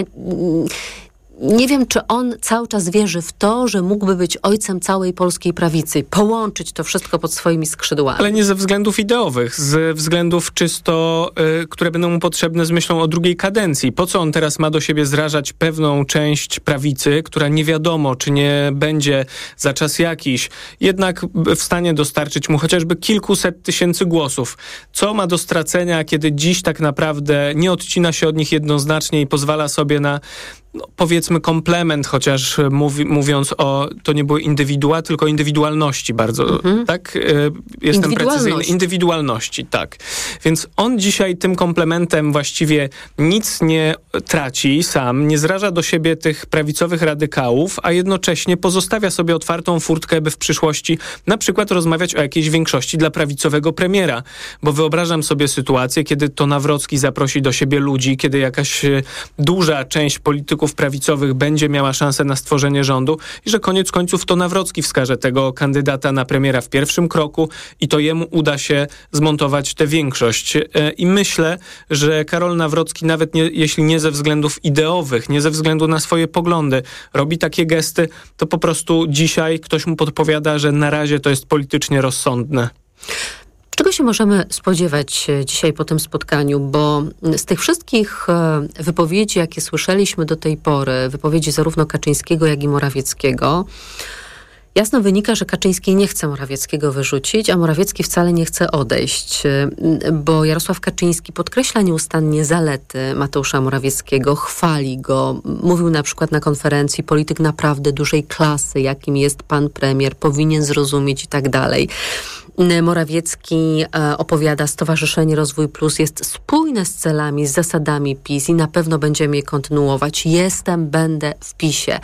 nie wiem, czy on cały czas wierzy w to, że mógłby być ojcem całej polskiej prawicy, połączyć to wszystko pod swoimi skrzydłami. Ale nie ze względów ideowych, z względów czysto, y, które będą mu potrzebne z myślą o drugiej kadencji. Po co on teraz ma do siebie zrażać pewną część prawicy, która nie wiadomo, czy nie będzie za czas jakiś jednak w stanie dostarczyć mu chociażby kilkuset tysięcy głosów. Co ma do stracenia, kiedy dziś tak naprawdę nie odcina się od nich jednoznacznie i pozwala sobie na no, powiedzmy komplement, chociaż mówi, mówiąc o, to nie były indywidua, tylko indywidualności bardzo, mhm. tak? Jestem precyzyjny. Indywidualności, tak. Więc on dzisiaj tym komplementem właściwie nic nie traci sam, nie zraża do siebie tych prawicowych radykałów, a jednocześnie pozostawia sobie otwartą furtkę, by w przyszłości na przykład rozmawiać o jakiejś większości dla prawicowego premiera. Bo wyobrażam sobie sytuację, kiedy to Nawrocki zaprosi do siebie ludzi, kiedy jakaś duża część polityków prawicowych będzie miała szansę na stworzenie rządu i że koniec końców to Nawrocki wskaże tego kandydata na premiera w pierwszym kroku i to jemu uda się zmontować tę większość. I myślę, że Karol Nawrocki, nawet nie, jeśli nie ze względów ideowych, nie ze względu na swoje poglądy, robi takie gesty, to po prostu dzisiaj ktoś mu podpowiada, że na razie to jest politycznie rozsądne. Czego się możemy spodziewać dzisiaj po tym spotkaniu? Bo z tych wszystkich wypowiedzi, jakie słyszeliśmy do tej pory, wypowiedzi zarówno Kaczyńskiego, jak i Morawieckiego, Jasno wynika, że Kaczyński nie chce Morawieckiego wyrzucić, a Morawiecki wcale nie chce odejść, bo Jarosław Kaczyński podkreśla nieustannie zalety Mateusza Morawieckiego, chwali go. Mówił na przykład na konferencji: polityk naprawdę dużej klasy, jakim jest pan premier, powinien zrozumieć i tak dalej. Morawiecki opowiada: Stowarzyszenie Rozwój Plus jest spójne z celami, z zasadami PiS i na pewno będziemy je kontynuować. Jestem, będę w PiSie.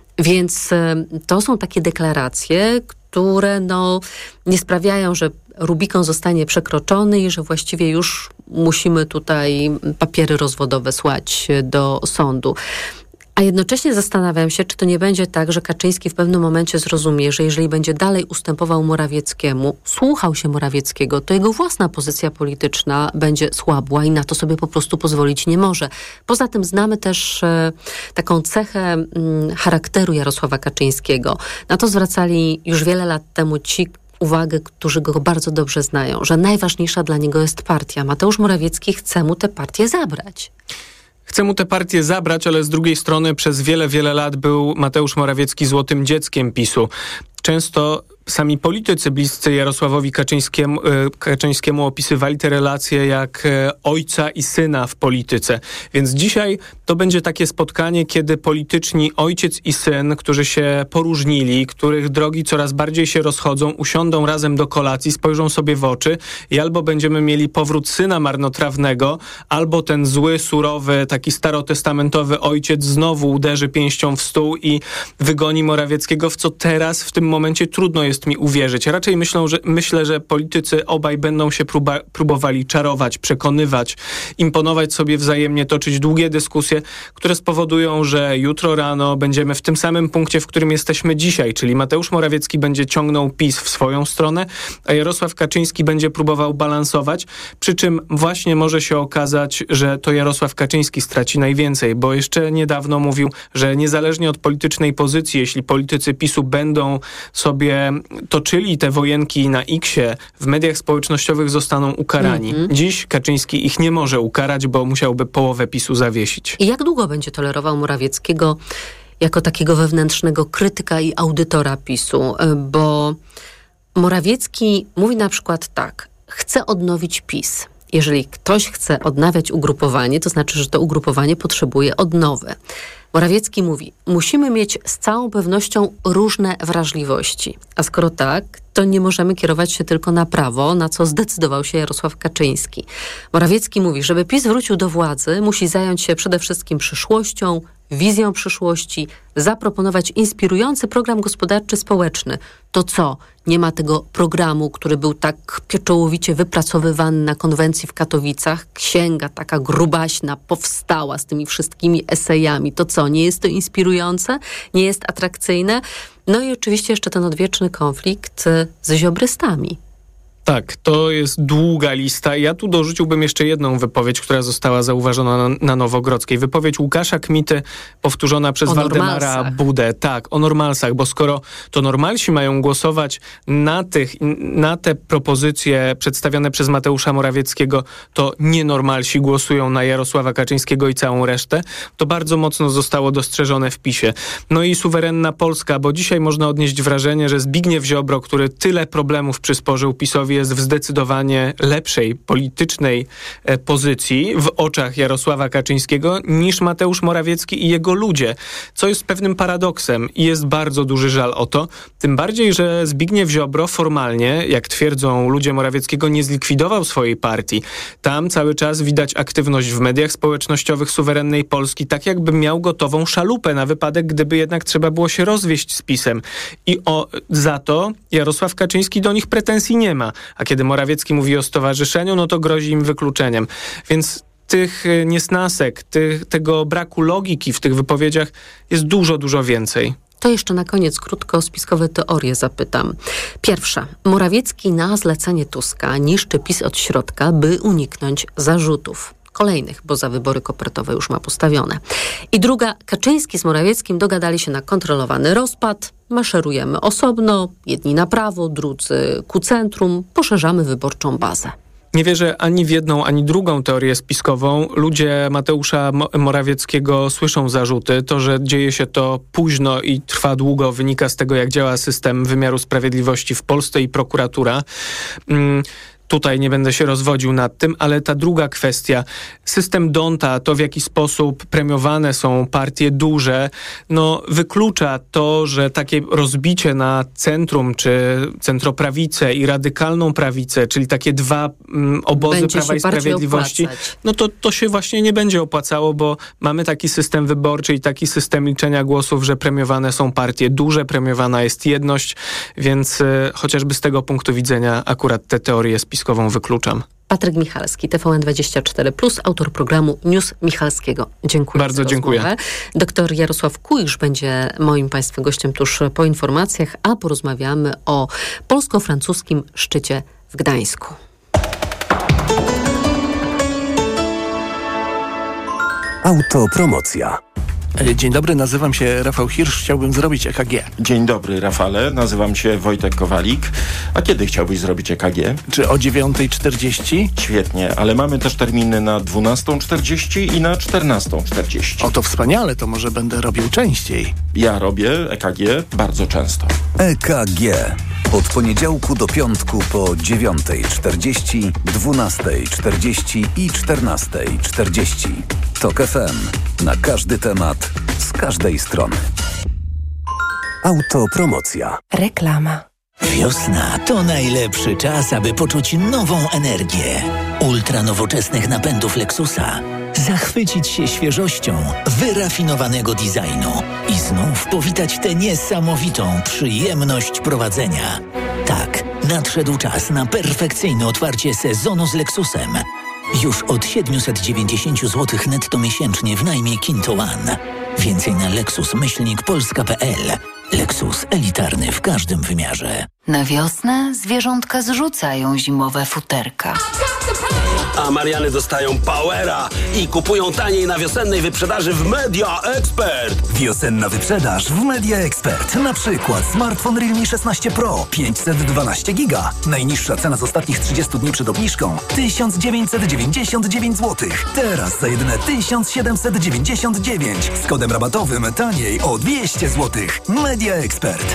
Więc to są takie deklaracje, które no, nie sprawiają, że Rubikon zostanie przekroczony i że właściwie już musimy tutaj papiery rozwodowe słać do sądu. A jednocześnie zastanawiam się, czy to nie będzie tak, że Kaczyński w pewnym momencie zrozumie, że jeżeli będzie dalej ustępował Morawieckiemu, słuchał się Morawieckiego, to jego własna pozycja polityczna będzie słabła i na to sobie po prostu pozwolić nie może. Poza tym znamy też e, taką cechę m, charakteru Jarosława Kaczyńskiego. Na to zwracali już wiele lat temu ci, uwagę, którzy go bardzo dobrze znają, że najważniejsza dla niego jest partia. Mateusz Morawiecki chce mu tę partię zabrać. Chce mu tę partię zabrać, ale z drugiej strony przez wiele, wiele lat był Mateusz Morawiecki złotym dzieckiem PiSu. Często sami politycy bliscy Jarosławowi Kaczyńskiemu, Kaczyńskiemu opisywali te relacje jak ojca i syna w polityce. Więc dzisiaj to będzie takie spotkanie, kiedy polityczni ojciec i syn, którzy się poróżnili, których drogi coraz bardziej się rozchodzą, usiądą razem do kolacji, spojrzą sobie w oczy i albo będziemy mieli powrót syna marnotrawnego, albo ten zły, surowy, taki starotestamentowy ojciec znowu uderzy pięścią w stół i wygoni Morawieckiego, w co teraz w tym momencie trudno jest mi uwierzyć. Raczej myślą, że, myślę, że politycy obaj będą się próba, próbowali czarować, przekonywać, imponować sobie wzajemnie, toczyć długie dyskusje, które spowodują, że jutro rano będziemy w tym samym punkcie, w którym jesteśmy dzisiaj, czyli Mateusz Morawiecki będzie ciągnął PiS w swoją stronę, a Jarosław Kaczyński będzie próbował balansować, przy czym właśnie może się okazać, że to Jarosław Kaczyński straci najwięcej, bo jeszcze niedawno mówił, że niezależnie od politycznej pozycji, jeśli politycy PiSu będą sobie toczyli te wojenki na X-ie, w mediach społecznościowych zostaną ukarani. Mm-hmm. Dziś Kaczyński ich nie może ukarać, bo musiałby połowę PiSu zawiesić. I jak długo będzie tolerował Morawieckiego jako takiego wewnętrznego krytyka i audytora PiSu? Bo Morawiecki mówi na przykład tak: chce odnowić PiS. Jeżeli ktoś chce odnawiać ugrupowanie, to znaczy, że to ugrupowanie potrzebuje odnowy. Morawiecki mówi: musimy mieć z całą pewnością różne wrażliwości. A skoro tak, to nie możemy kierować się tylko na prawo, na co zdecydował się Jarosław Kaczyński. Morawiecki mówi, żeby PiS wrócił do władzy, musi zająć się przede wszystkim przyszłością, wizją przyszłości, zaproponować inspirujący program gospodarczy społeczny. To co? Nie ma tego programu, który był tak pieczołowicie wypracowywany na konwencji w Katowicach. Księga taka grubaśna powstała z tymi wszystkimi esejami. To co? Nie jest to inspirujące? Nie jest atrakcyjne? No i oczywiście jeszcze ten odwieczny konflikt z ziobrystami. Tak, to jest długa lista. Ja tu dorzuciłbym jeszcze jedną wypowiedź, która została zauważona na, na Nowogrodzkiej. Wypowiedź Łukasza Kmity, powtórzona przez o Waldemara normalsach. Budę. Tak, o normalsach, bo skoro to normalsi mają głosować na, tych, na te propozycje przedstawione przez Mateusza Morawieckiego, to nienormalsi głosują na Jarosława Kaczyńskiego i całą resztę. To bardzo mocno zostało dostrzeżone w PiSie. No i suwerenna Polska, bo dzisiaj można odnieść wrażenie, że Zbigniew Ziobro, który tyle problemów przysporzył PiSowi, jest w zdecydowanie lepszej politycznej e, pozycji w oczach Jarosława Kaczyńskiego niż Mateusz Morawiecki i jego ludzie, co jest pewnym paradoksem i jest bardzo duży żal o to, tym bardziej, że Zbigniew Ziobro formalnie, jak twierdzą ludzie Morawieckiego, nie zlikwidował swojej partii. Tam cały czas widać aktywność w mediach społecznościowych suwerennej Polski, tak jakby miał gotową szalupę na wypadek, gdyby jednak trzeba było się rozwieść z PiS-em. I o, za to Jarosław Kaczyński do nich pretensji nie ma. A kiedy Morawiecki mówi o stowarzyszeniu, no to grozi im wykluczeniem. Więc tych niesnasek, tych, tego braku logiki w tych wypowiedziach jest dużo, dużo więcej. To jeszcze na koniec krótko o spiskowe teorie zapytam. Pierwsza. Morawiecki na zlecenie Tuska niszczy PiS od środka, by uniknąć zarzutów kolejnych, bo za wybory kopertowe już ma postawione. I druga, Kaczyński z Morawieckim dogadali się na kontrolowany rozpad, maszerujemy osobno, jedni na prawo, drudzy ku centrum, poszerzamy wyborczą bazę. Nie wierzę ani w jedną, ani drugą teorię spiskową. Ludzie Mateusza Morawieckiego słyszą zarzuty. To, że dzieje się to późno i trwa długo, wynika z tego, jak działa system wymiaru sprawiedliwości w Polsce i prokuratura. Mm. Tutaj nie będę się rozwodził nad tym, ale ta druga kwestia, system D'Hondta, to w jaki sposób premiowane są partie duże, no wyklucza to, że takie rozbicie na centrum, czy centroprawicę i radykalną prawicę, czyli takie dwa mm, obozy będzie Prawa i Sprawiedliwości, opłacać. no to, to się właśnie nie będzie opłacało, bo mamy taki system wyborczy i taki system liczenia głosów, że premiowane są partie duże, premiowana jest jedność, więc y, chociażby z tego punktu widzenia akurat te teorie spiskowe wykluczam. Patryk Michalski, T V N dwadzieścia cztery plus, autor programu News Michalskiego. Dziękuję. Bardzo za dziękuję. rozmowę. Doktor Jarosław Kuisz będzie moim Państwa gościem tuż po informacjach, a porozmawiamy o polsko-francuskim szczycie w Gdańsku. Autopromocja. Dzień dobry, nazywam się Rafał Hirsch, chciałbym zrobić E K G. Dzień dobry, Rafale, nazywam się Wojtek Kowalik. A kiedy chciałbyś zrobić E K G? Czy o dziewiąta czterdzieści? Świetnie, ale mamy też terminy na dwunasta czterdzieści i na czternasta czterdzieści. O, to wspaniale, to może będę robił częściej. Ja robię E K G bardzo często. E K G. Od poniedziałku do piątku po dziewiąta czterdzieści, dwunasta czterdzieści i czternasta czterdzieści. Tok F M. Na każdy temat, z każdej strony. Autopromocja. Reklama. Wiosna to najlepszy czas, aby poczuć nową energię. Ultra nowoczesnych napędów Lexusa. Zachwycić się świeżością wyrafinowanego designu i znów powitać tę niesamowitą przyjemność prowadzenia. Tak, nadszedł czas na perfekcyjne otwarcie sezonu z Lexusem. Już od siedemset dziewięćdziesiąt złotych netto miesięcznie w najmie Kinto One. Więcej na lexus myślnik polska kropka p l. Lexus elitarny w każdym wymiarze. Na wiosnę zwierzątka zrzucają zimowe futerka. A Mariany dostają powera i kupują taniej na wiosennej wyprzedaży w Media Expert. Wiosenna wyprzedaż w Media Expert. Na przykład smartfon Realme szesnaście Pro pięćset dwanaście giga. Najniższa cena z ostatnich trzydziestu dni przed obniżką tysiąc dziewięćset dziewięćdziesiąt dziewięć złotych. Teraz za jedyne tysiąc siedemset dziewięćdziesiąt dziewięć. Z kodem rabatowym taniej o dwieście złotych. Media Expert.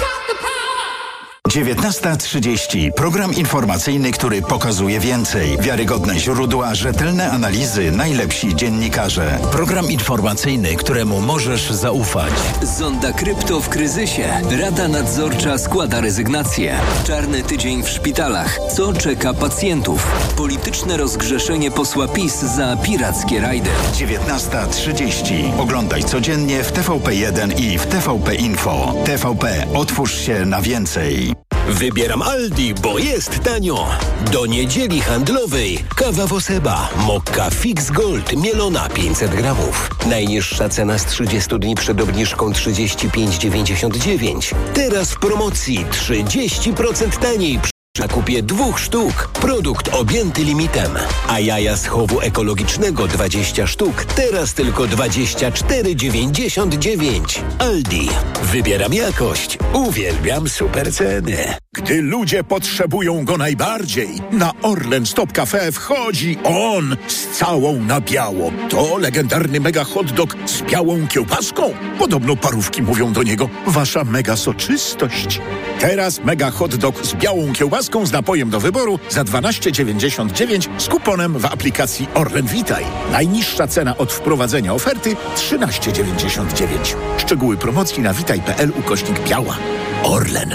dziewiętnasta trzydzieści. Program informacyjny, który pokazuje więcej. Wiarygodne źródła, rzetelne analizy, najlepsi dziennikarze. Program informacyjny, któremu możesz zaufać. Zonda Krypto w kryzysie. Rada nadzorcza składa rezygnację. Czarny tydzień w szpitalach. Co czeka pacjentów? Polityczne rozgrzeszenie posła PiS za pirackie rajdy. dziewiętnasta trzydzieści. Oglądaj codziennie w T V P jeden i w T V P Info. T V P. Otwórz się na więcej. Wybieram Aldi, bo jest tanio. Do niedzieli handlowej kawa Woseba, Mokka Fix Gold, mielona pięćset gramów. Najniższa cena z trzydziestu dni przed obniżką trzydzieści pięć dziewięćdziesiąt dziewięć. Teraz w promocji trzydzieści procent taniej przy zakupie dwóch sztuk. Produkt objęty limitem. A jaja z chowu ekologicznego dwadzieścia sztuk, teraz tylko dwadzieścia cztery dziewięćdziesiąt dziewięć. Aldi. Wybieram jakość. Uwielbiam super ceny. Gdy ludzie potrzebują go najbardziej, na Orlen Stop Cafe wchodzi on z całą na biało. To legendarny mega hot dog z białą kiełbaską. Podobno parówki mówią do niego wasza mega soczystość. Teraz mega hot dog z białą kiełbaską z napojem do wyboru za dwanaście dziewięćdziesiąt dziewięć z kuponem w aplikacji Orlen Witaj. Najniższa cena od wprowadzenia oferty trzynaście dziewięćdziesiąt dziewięć. Szczegóły promocji na witaj kropka p l ukośnik biała. Orlen.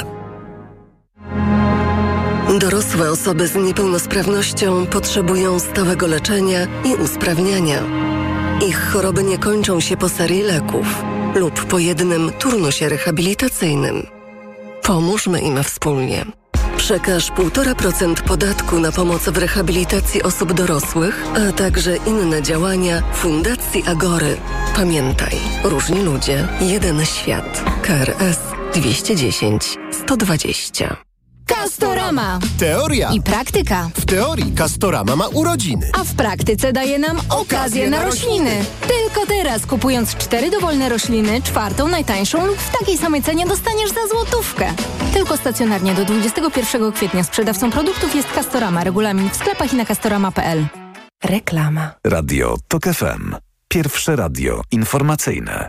Dorosłe osoby z niepełnosprawnością potrzebują stałego leczenia i usprawniania. Ich choroby nie kończą się po serii leków lub po jednym turnusie rehabilitacyjnym. Pomóżmy im wspólnie. Przekaż półtora procent podatku na pomoc w rehabilitacji osób dorosłych, a także inne działania Fundacji Agory. Pamiętaj, różni ludzie, jeden świat. K R S dwieście dziesięć sto dwadzieścia. Castorama. Teoria i praktyka. W teorii Castorama ma urodziny, a w praktyce daje nam okazję na rośliny. Tylko teraz, kupując cztery dowolne rośliny, czwartą najtańszą lub w takiej samej cenie dostaniesz za złotówkę. Tylko stacjonarnie do dwudziestego pierwszego kwietnia sprzedawcą produktów jest Castorama. Regulamin w sklepach i na castorama kropka p l. Reklama. Radio TOK F M. Pierwsze radio informacyjne.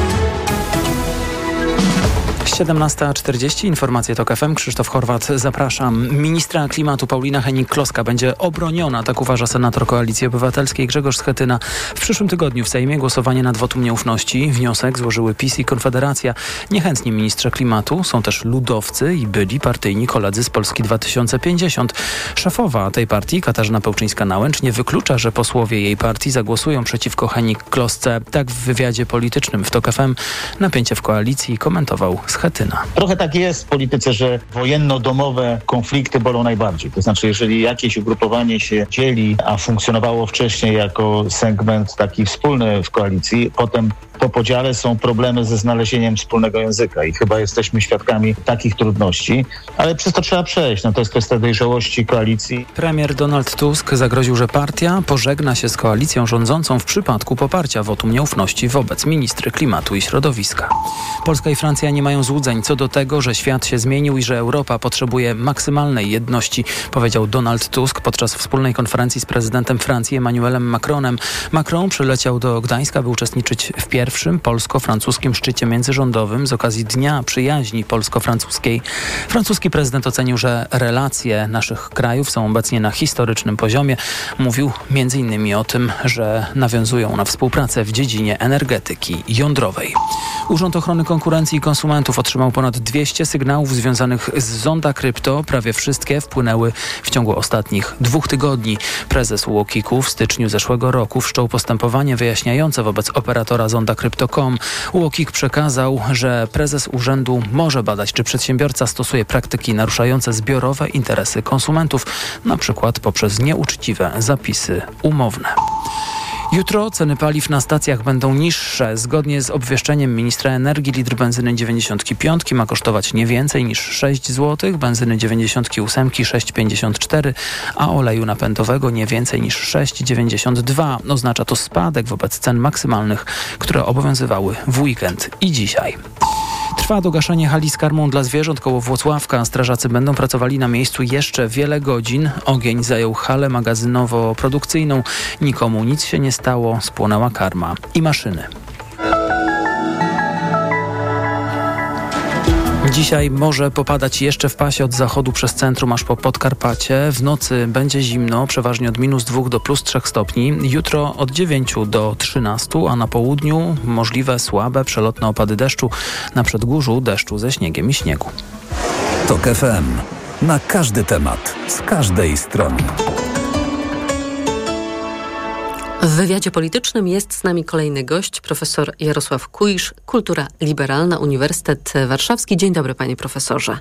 siedemnasta czterdzieści, informacje TOK F M. Krzysztof Horwat, zapraszam. Ministra klimatu Paulina Hennig-Kloska będzie obroniona, tak uważa senator Koalicji Obywatelskiej Grzegorz Schetyna. W przyszłym tygodniu w Sejmie głosowanie nad wotum nieufności. Wniosek złożyły PiS i Konfederacja. Niechętni ministrze klimatu są też ludowcy i byli partyjni koledzy z Polski dwa tysiące pięćdziesiąt. Szefowa tej partii, Katarzyna Pełczyńska-Nałęcz, nie wyklucza, że posłowie jej partii zagłosują przeciwko Hennig-Klosce. Tak w wywiadzie politycznym w TOK F M napięcie w koalicji komentował Schetyna. Trochę tak jest w polityce, że wojenno-domowe konflikty bolą najbardziej. To znaczy, jeżeli jakieś ugrupowanie się dzieli, a funkcjonowało wcześniej jako segment taki wspólny w koalicji, potem po podziale są problemy ze znalezieniem wspólnego języka i chyba jesteśmy świadkami takich trudności, ale przez to trzeba przejść. No to jest kwestia dojrzałości koalicji. Premier Donald Tusk zagroził, że partia pożegna się z koalicją rządzącą w przypadku poparcia wotum nieufności wobec ministry klimatu i środowiska. Polska i Francja nie mają złudzeń co do tego, że świat się zmienił i że Europa potrzebuje maksymalnej jedności, powiedział Donald Tusk podczas wspólnej konferencji z prezydentem Francji Emmanuelem Macronem. Macron przyleciał do Gdańska, by uczestniczyć w pierwszym pierwszym polsko-francuskim szczycie międzyrządowym z okazji Dnia Przyjaźni Polsko-Francuskiej. Francuski prezydent ocenił, że relacje naszych krajów są obecnie na historycznym poziomie. Mówił między innymi o tym, że nawiązują na współpracę w dziedzinie energetyki jądrowej. Urząd Ochrony Konkurencji i Konsumentów otrzymał ponad dwieście sygnałów związanych z Zonda Krypto. Prawie wszystkie wpłynęły w ciągu ostatnich dwóch tygodni. Prezes U O K I K-u w styczniu zeszłego roku wszczął postępowanie wyjaśniające wobec operatora Zonda Krypto kropka com. U O K I K przekazał, że prezes urzędu może badać, czy przedsiębiorca stosuje praktyki naruszające zbiorowe interesy konsumentów, na przykład poprzez nieuczciwe zapisy umowne. Jutro ceny paliw na stacjach będą niższe. Zgodnie z obwieszczeniem ministra energii litr benzyny dziewięćdziesiąt pięć ma kosztować nie więcej niż sześć złotych, benzyny dziewięćdziesiąt osiem sześć pięćdziesiąt cztery, a oleju napędowego nie więcej niż sześć dziewięćdziesiąt dwa. Oznacza to spadek wobec cen maksymalnych, które obowiązywały w weekend i dzisiaj. Trwa dogaszanie hali z karmą dla zwierząt koło Włocławka. Strażacy będą pracowali na miejscu jeszcze wiele godzin. Ogień zajął halę magazynowo-produkcyjną. Nikomu nic się nie stało. Spłonęła karma i maszyny. Dzisiaj może popadać jeszcze w pasie od zachodu przez centrum aż po Podkarpacie. W nocy będzie zimno, przeważnie od minus dwóch do plus trzech stopni. Jutro od dziewięciu do trzynastu, a na południu możliwe słabe, przelotne opady deszczu. Na przedgórzu deszczu ze śniegiem i śniegu. TOK F M. Na każdy temat, z każdej strony. W wywiadzie politycznym jest z nami kolejny gość, profesor Jarosław Kuisz, Kultura Liberalna, Uniwersytet Warszawski. Dzień dobry, panie profesorze.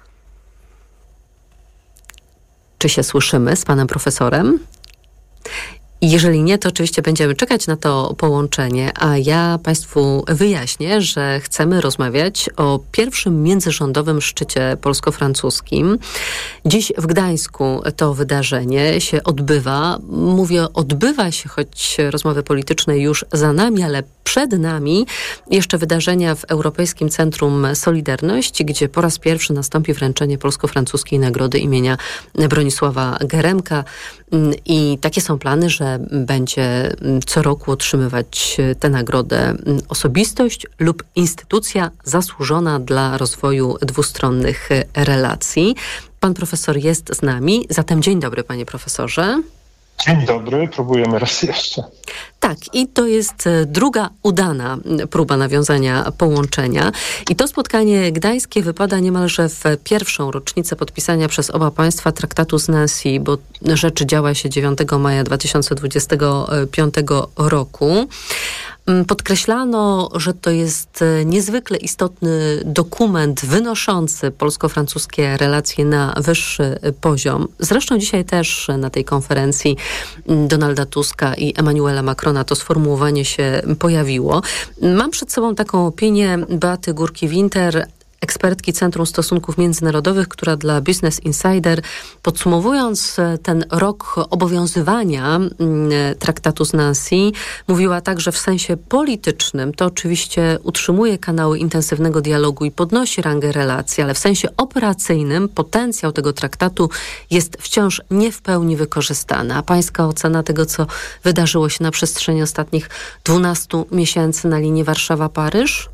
Czy się słyszymy z panem profesorem? Jeżeli nie, to oczywiście będziemy czekać na to połączenie, a ja państwu wyjaśnię, że chcemy rozmawiać o pierwszym międzyrządowym szczycie polsko-francuskim. Dziś w Gdańsku to wydarzenie się odbywa. Mówię odbywa się, choć rozmowy polityczne już za nami, ale przed nami jeszcze wydarzenia w Europejskim Centrum Solidarności, gdzie po raz pierwszy nastąpi wręczenie polsko-francuskiej nagrody imienia Bronisława Geremka. I takie są plany, że będzie co roku otrzymywać tę nagrodę osobistość lub instytucja zasłużona dla rozwoju dwustronnych relacji. Pan profesor jest z nami, zatem dzień dobry, panie profesorze. Dzień dobry, próbujemy raz jeszcze. Tak, i to jest druga udana próba nawiązania połączenia. I to spotkanie gdańskie wypada niemalże w pierwszą rocznicę podpisania przez oba państwa traktatu z Nancy, bo rzecz działa się dziewiątego maja dwa tysiące dwudziestego piątego roku. Podkreślano, że to jest niezwykle istotny dokument wynoszący polsko-francuskie relacje na wyższy poziom. Zresztą dzisiaj też na tej konferencji Donalda Tuska i Emmanuela Macrona to sformułowanie się pojawiło. Mam przed sobą taką opinię Beaty Górki-Winter, ekspertki Centrum Stosunków Międzynarodowych, która dla Business Insider, podsumowując ten rok obowiązywania traktatu z Nancy, mówiła tak, że w sensie politycznym to oczywiście utrzymuje kanały intensywnego dialogu i podnosi rangę relacji, ale w sensie operacyjnym potencjał tego traktatu jest wciąż nie w pełni wykorzystany. A pańska ocena tego, co wydarzyło się na przestrzeni ostatnich dwunastu miesięcy na linii Warszawa-Paryż?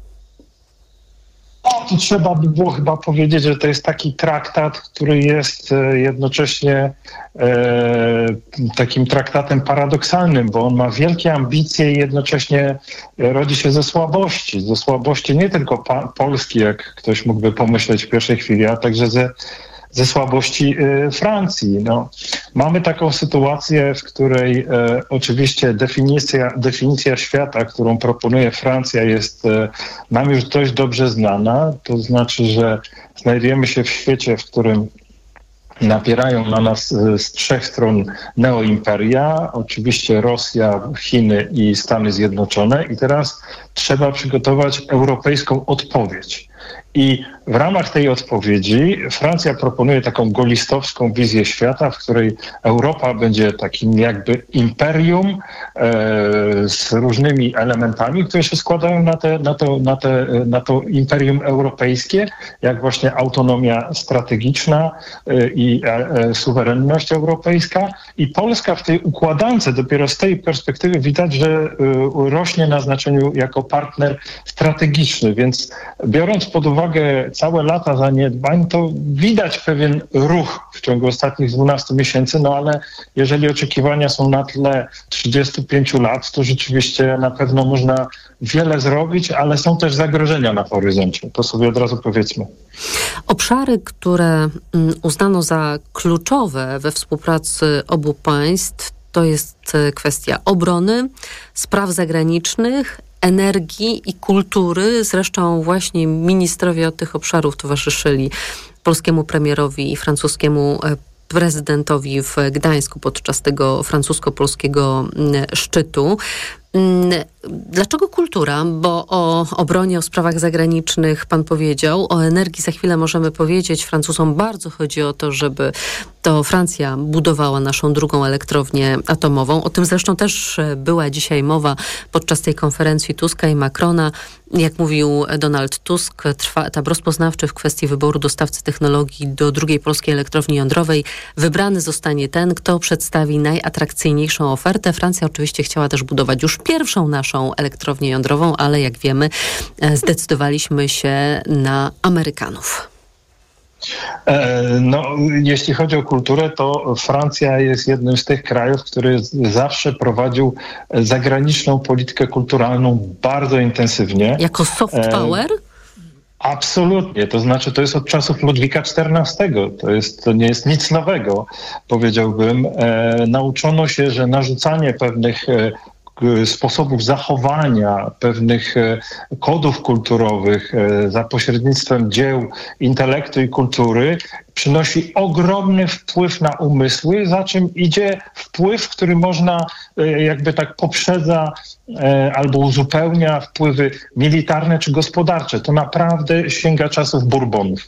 O, tu trzeba by było chyba powiedzieć, że to jest taki traktat, który jest e, jednocześnie e, takim traktatem paradoksalnym, bo on ma wielkie ambicje i jednocześnie rodzi się ze słabości. Ze słabości nie tylko pa- Polski, jak ktoś mógłby pomyśleć w pierwszej chwili, a także ze ze słabości y, Francji. No, mamy taką sytuację, w której y, oczywiście definicja, definicja świata, którą proponuje Francja, jest y, nam już dość dobrze znana. To znaczy, że znajdujemy się w świecie, w którym napierają na nas z trzech stron neoimperia, oczywiście Rosja, Chiny i Stany Zjednoczone, i teraz trzeba przygotować europejską odpowiedź. I w ramach tej odpowiedzi Francja proponuje taką golistowską wizję świata, w której Europa będzie takim jakby imperium e, z różnymi elementami, które się składają na, te, na, to, na, te, na to imperium europejskie, jak właśnie autonomia strategiczna e, i e, suwerenność europejska. I Polska w tej układance, dopiero z tej perspektywy widać, że e, rośnie na znaczeniu jako partner strategiczny, więc biorąc pod uwagę całe lata zaniedbań, to widać pewien ruch w ciągu ostatnich dwunastu miesięcy, no ale jeżeli oczekiwania są na tle trzydziestu pięciu lat, to rzeczywiście na pewno można wiele zrobić, ale są też zagrożenia na horyzoncie. To sobie od razu powiedzmy. Obszary, które uznano za kluczowe we współpracy obu państw, to jest kwestia obrony, spraw zagranicznych, energii i kultury. Zresztą właśnie ministrowie od tych obszarów towarzyszyli polskiemu premierowi i francuskiemu prezydentowi w Gdańsku podczas tego francusko-polskiego szczytu. Dlaczego kultura? Bo o obronie, o sprawach zagranicznych pan powiedział, o energii za chwilę możemy powiedzieć. Francuzom bardzo chodzi o to, żeby to Francja budowała naszą drugą elektrownię atomową. O tym zresztą też była dzisiaj mowa podczas tej konferencji Tuska i Macrona. Jak mówił Donald Tusk, trwa etap rozpoznawczy w kwestii wyboru dostawcy technologii do drugiej polskiej elektrowni jądrowej. Wybrany zostanie ten, kto przedstawi najatrakcyjniejszą ofertę. Francja oczywiście chciała też budować już pierwszą naszą elektrownię jądrową, ale jak wiemy, zdecydowaliśmy się na Amerykanów. No, jeśli chodzi o kulturę, to Francja jest jednym z tych krajów, który zawsze prowadził zagraniczną politykę kulturalną bardzo intensywnie. Jako soft power? Absolutnie, to znaczy to jest od czasów Ludwika czternastego, to, jest, to nie jest nic nowego, powiedziałbym. E, nauczono się, że narzucanie pewnych e, sposobów zachowania, pewnych kodów kulturowych za pośrednictwem dzieł intelektu i kultury przynosi ogromny wpływ na umysły, za czym idzie wpływ, który można jakby tak poprzedza albo uzupełnia wpływy militarne czy gospodarcze. To naprawdę sięga czasów Bourbonów.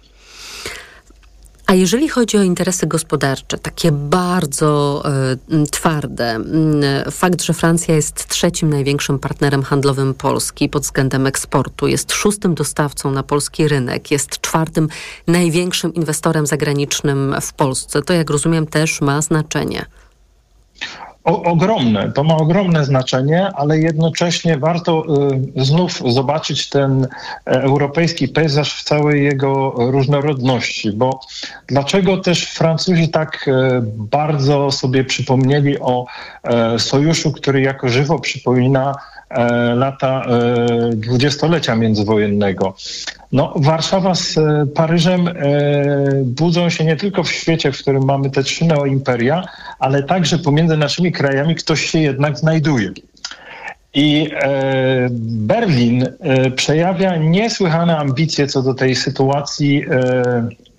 A jeżeli chodzi o interesy gospodarcze, takie bardzo y, twarde, y, fakt, że Francja jest trzecim największym partnerem handlowym Polski pod względem eksportu, jest szóstym dostawcą na polski rynek, jest czwartym największym inwestorem zagranicznym w Polsce, to jak rozumiem też ma znaczenie. O, ogromne, to ma ogromne znaczenie, ale jednocześnie warto y, znów zobaczyć ten europejski pejzaż w całej jego różnorodności, bo dlaczego też Francuzi tak y, bardzo sobie przypomnieli o y, sojuszu, który jako żywo przypomina lata dwudziestolecia międzywojennego. No, Warszawa z Paryżem budzą się nie tylko w świecie, w którym mamy te trzy neoimperia, ale także pomiędzy naszymi krajami ktoś się jednak znajduje. I e, Berlin e, przejawia niesłychane ambicje co do tej sytuacji e,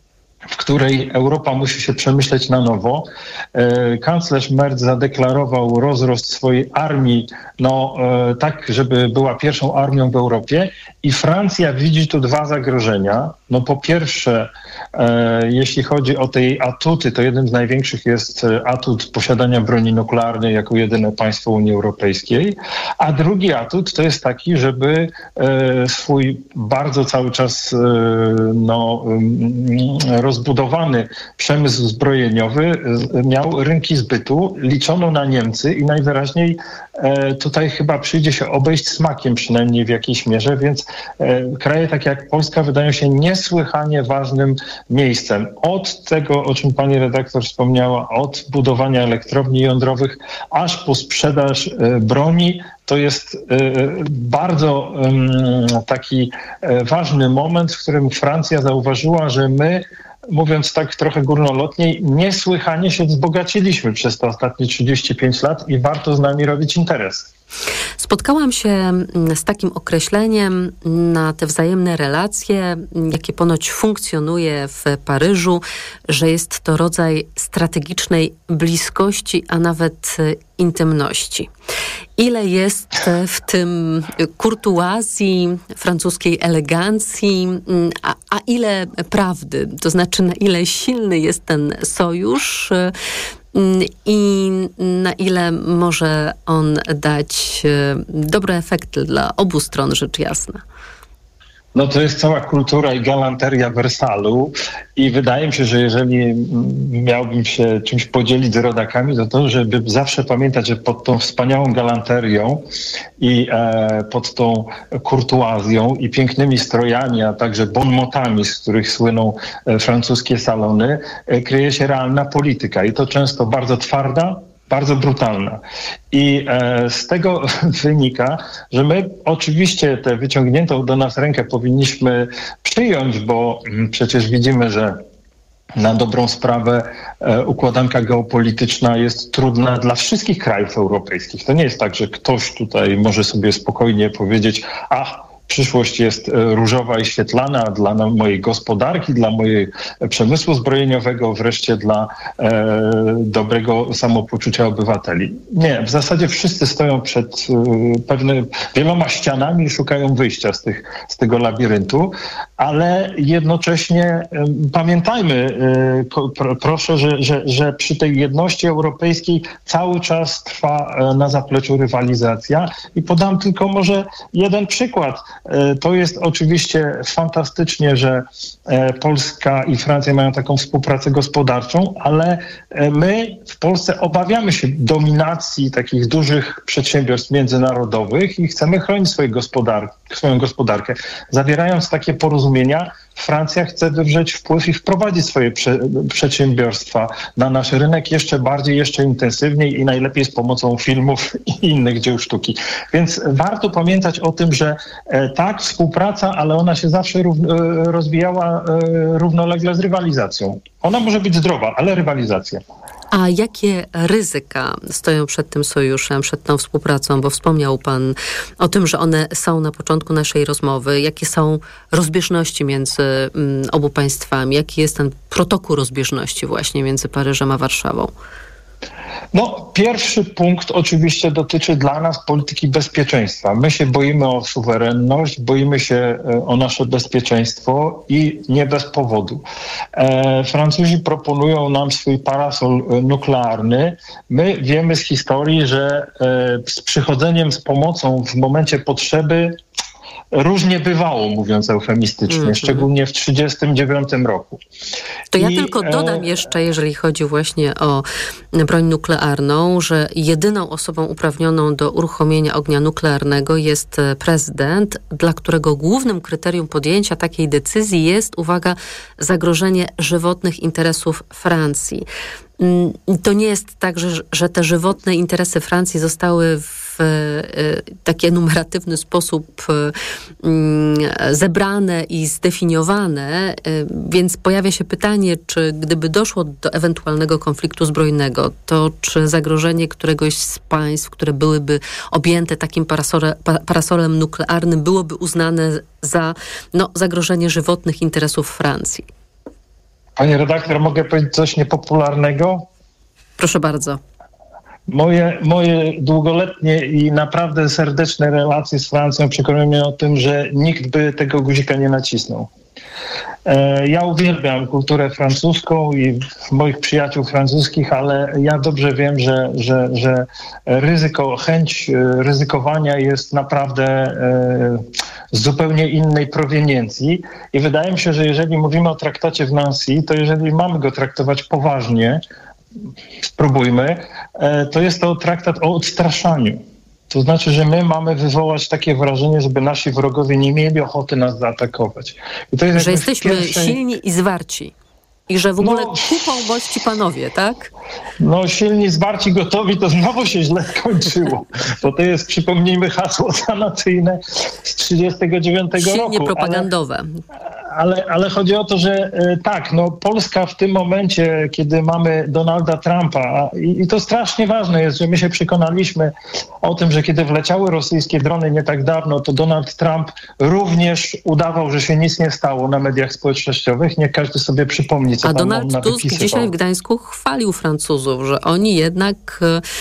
w której Europa musi się przemyśleć na nowo. E, kanclerz Merz zadeklarował rozrost swojej armii, no e, tak, żeby była pierwszą armią w Europie i Francja widzi tu dwa zagrożenia. No po pierwsze, e, jeśli chodzi o te jej atuty, to jednym z największych jest atut posiadania broni nuklearnej jako jedyne państwo Unii Europejskiej, a drugi atut to jest taki, żeby e, swój bardzo cały czas e, no, roz rozbudowany przemysł zbrojeniowy miał rynki zbytu, liczono na Niemcy i najwyraźniej e, tutaj chyba przyjdzie się obejść smakiem przynajmniej w jakiejś mierze, więc e, kraje takie jak Polska wydają się niesłychanie ważnym miejscem. Od tego, o czym pani redaktor wspomniała, od budowania elektrowni jądrowych, aż po sprzedaż e, broni, to jest e, bardzo e, taki e, ważny moment, w którym Francja zauważyła, że my, mówiąc tak trochę górnolotniej, niesłychanie się wzbogaciliśmy przez te ostatnie trzydzieści pięć lat i warto z nami robić interes. Spotkałam się z takim określeniem na te wzajemne relacje, jakie ponoć funkcjonuje w Paryżu, że jest to rodzaj strategicznej bliskości, a nawet intymności. Ile jest w tym kurtuazji, francuskiej elegancji, a, a ile prawdy? To znaczy, na ile silny jest ten sojusz i na ile może on dać dobre efekty dla obu stron, rzecz jasna. No to jest cała kultura i galanteria Wersalu i wydaje mi się, że jeżeli miałbym się czymś podzielić z rodakami, to to, żeby zawsze pamiętać, że pod tą wspaniałą galanterią i e, pod tą kurtuazją i pięknymi strojami, a także bonmotami, z których słyną e, francuskie salony, e, kryje się realna polityka i to często bardzo twarda, bardzo brutalna. I e, z tego wynika, że my oczywiście tę wyciągniętą do nas rękę powinniśmy przyjąć, bo m, przecież widzimy, że na dobrą sprawę e, układanka geopolityczna jest trudna dla wszystkich krajów europejskich. To nie jest tak, że ktoś tutaj może sobie spokojnie powiedzieć, a przyszłość jest różowa i świetlana dla mojej gospodarki, dla mojego przemysłu zbrojeniowego, wreszcie dla e, dobrego samopoczucia obywateli. Nie, w zasadzie wszyscy stoją przed e, pewnymi wieloma ścianami i szukają wyjścia z, tych, z tego labiryntu, ale jednocześnie e, pamiętajmy, e, ko, pro, proszę, że, że, że przy tej jedności europejskiej cały czas trwa e, na zapleczu rywalizacja i podam tylko może jeden przykład. To jest oczywiście fantastycznie, że Polska i Francja mają taką współpracę gospodarczą, ale my w Polsce obawiamy się dominacji takich dużych przedsiębiorstw międzynarodowych i chcemy chronić swoje gospodar- swoją gospodarkę. Zawierając takie porozumienia, Francja chce wywrzeć wpływ i wprowadzić swoje prze- przedsiębiorstwa na nasz rynek jeszcze bardziej, jeszcze intensywniej i najlepiej z pomocą filmów i innych dzieł sztuki. Więc warto pamiętać o tym, że e, tak, współpraca, ale ona się zawsze rów- e, rozwijała e, równolegle z rywalizacją. Ona może być zdrowa, ale rywalizacja. A jakie ryzyka stoją przed tym sojuszem, przed tą współpracą? Bo wspomniał pan o tym, że one są na początku naszej rozmowy. Jakie są rozbieżności między um, obu państwami? Jaki jest ten protokół rozbieżności właśnie między Paryżem a Warszawą? No, pierwszy punkt oczywiście dotyczy dla nas polityki bezpieczeństwa. My się boimy o suwerenność, boimy się o nasze bezpieczeństwo i nie bez powodu. E, Francuzi proponują nam swój parasol nuklearny. My wiemy z historii, że e, z przychodzeniem z pomocą w momencie potrzeby różnie bywało, mówiąc eufemistycznie, mm-hmm. szczególnie w tysiąc dziewięćset trzydziestym dziewiątym roku. To ja I, tylko dodam jeszcze, jeżeli chodzi właśnie o broń nuklearną, że jedyną osobą uprawnioną do uruchomienia ognia nuklearnego jest prezydent, dla którego głównym kryterium podjęcia takiej decyzji jest, uwaga, zagrożenie żywotnych interesów Francji. To nie jest tak, że, że te żywotne interesy Francji zostały w taki enumeratywny sposób zebrane i zdefiniowane, więc pojawia się pytanie, czy gdyby doszło do ewentualnego konfliktu zbrojnego, to czy zagrożenie któregoś z państw, które byłyby objęte takim parasole, parasolem nuklearnym, byłoby uznane za no, zagrożenie żywotnych interesów Francji? Panie redaktor, mogę powiedzieć coś niepopularnego? Proszę bardzo. Moje, moje długoletnie i naprawdę serdeczne relacje z Francją przekonują mnie o tym, że nikt by tego guzika nie nacisnął. Ja uwielbiam kulturę francuską i moich przyjaciół francuskich, ale ja dobrze wiem, że, że, że ryzyko, chęć ryzykowania jest naprawdę z zupełnie innej proweniencji i wydaje mi się, że jeżeli mówimy o traktacie w Nancy, to jeżeli mamy go traktować poważnie, spróbujmy, to jest to traktat o odstraszaniu. To znaczy, że my mamy wywołać takie wrażenie, żeby nasi wrogowie nie mieli ochoty nas zaatakować. I to jest że jesteśmy pierwszej... silni i zwarci. I że w ogóle no, kupą bości panowie, tak? No silni, zwarci, gotowi, to znowu się źle skończyło. Bo to jest, przypomnijmy, hasło sanacyjne z trzydziestego dziewiątego roku. Silnie propagandowe. Ale, ale, ale chodzi o to, że tak, no Polska w tym momencie, kiedy mamy Donalda Trumpa, i, i to strasznie ważne jest, że my się przekonaliśmy o tym, że kiedy wleciały rosyjskie drony nie tak dawno, to Donald Trump również udawał, że się nic nie stało na mediach społecznościowych. Niech każdy sobie przypomni, co A tam Donald Tusk dzisiaj w Gdańsku chwalił Francuzów, że oni jednak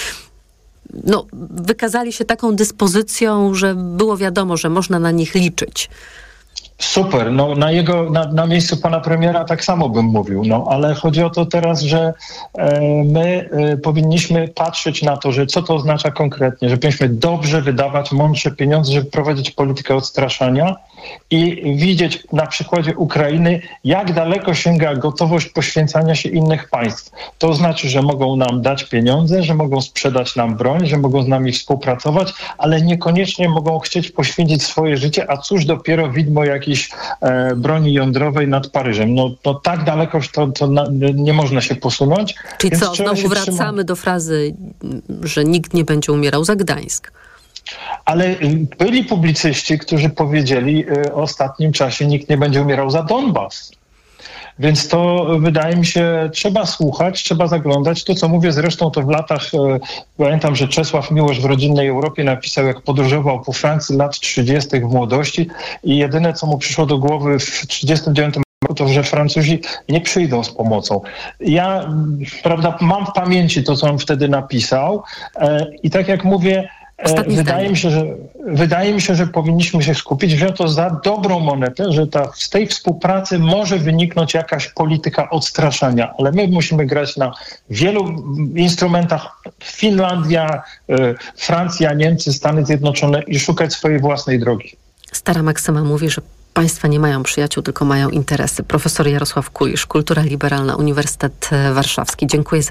no, wykazali się taką dyspozycją, że było wiadomo, że można na nich liczyć. Super, no na jego, na, na miejscu pana premiera tak samo bym mówił, no ale chodzi o to teraz, że e, my e, powinniśmy patrzeć na to, że co to oznacza konkretnie, że powinniśmy dobrze wydawać mądrze pieniądze, żeby prowadzić politykę odstraszania i widzieć na przykładzie Ukrainy, jak daleko sięga gotowość poświęcania się innych państw. To znaczy, że mogą nam dać pieniądze, że mogą sprzedać nam broń, że mogą z nami współpracować, ale niekoniecznie mogą chcieć poświęcić swoje życie, a cóż dopiero widmo jakiejś e, broni jądrowej nad Paryżem. No to tak daleko to, to na, nie można się posunąć. Czyli co, znowu wracamy trzyma... do frazy, że nikt nie będzie umierał za Gdańsk. Ale byli publicyści, którzy powiedzieli w ostatnim czasie, nikt nie będzie umierał za Donbas. Więc to wydaje mi się, trzeba słuchać, trzeba zaglądać. To, co mówię zresztą, to w latach, e, pamiętam, że Czesław Miłosz w Rodzinnej Europie napisał, jak podróżował po Francji lat trzydziestych w młodości i jedyne, co mu przyszło do głowy w trzydziestym dziewiątym roku, to, że Francuzi nie przyjdą z pomocą. Ja, prawda, mam w pamięci to, co on wtedy napisał e, i tak jak mówię, Wydaje mi, się, że, wydaje mi się, że powinniśmy się skupić, wziąć to za dobrą monetę, że ta, z tej współpracy może wyniknąć jakaś polityka odstraszania, ale my musimy grać na wielu instrumentach. Finlandia, Francja, Niemcy, Stany Zjednoczone i szukać swojej własnej drogi. Stara maksyma mówi, że państwa nie mają przyjaciół, tylko mają interesy. Profesor Jarosław Kuisz, Kultura Liberalna, Uniwersytet Warszawski. Dziękuję za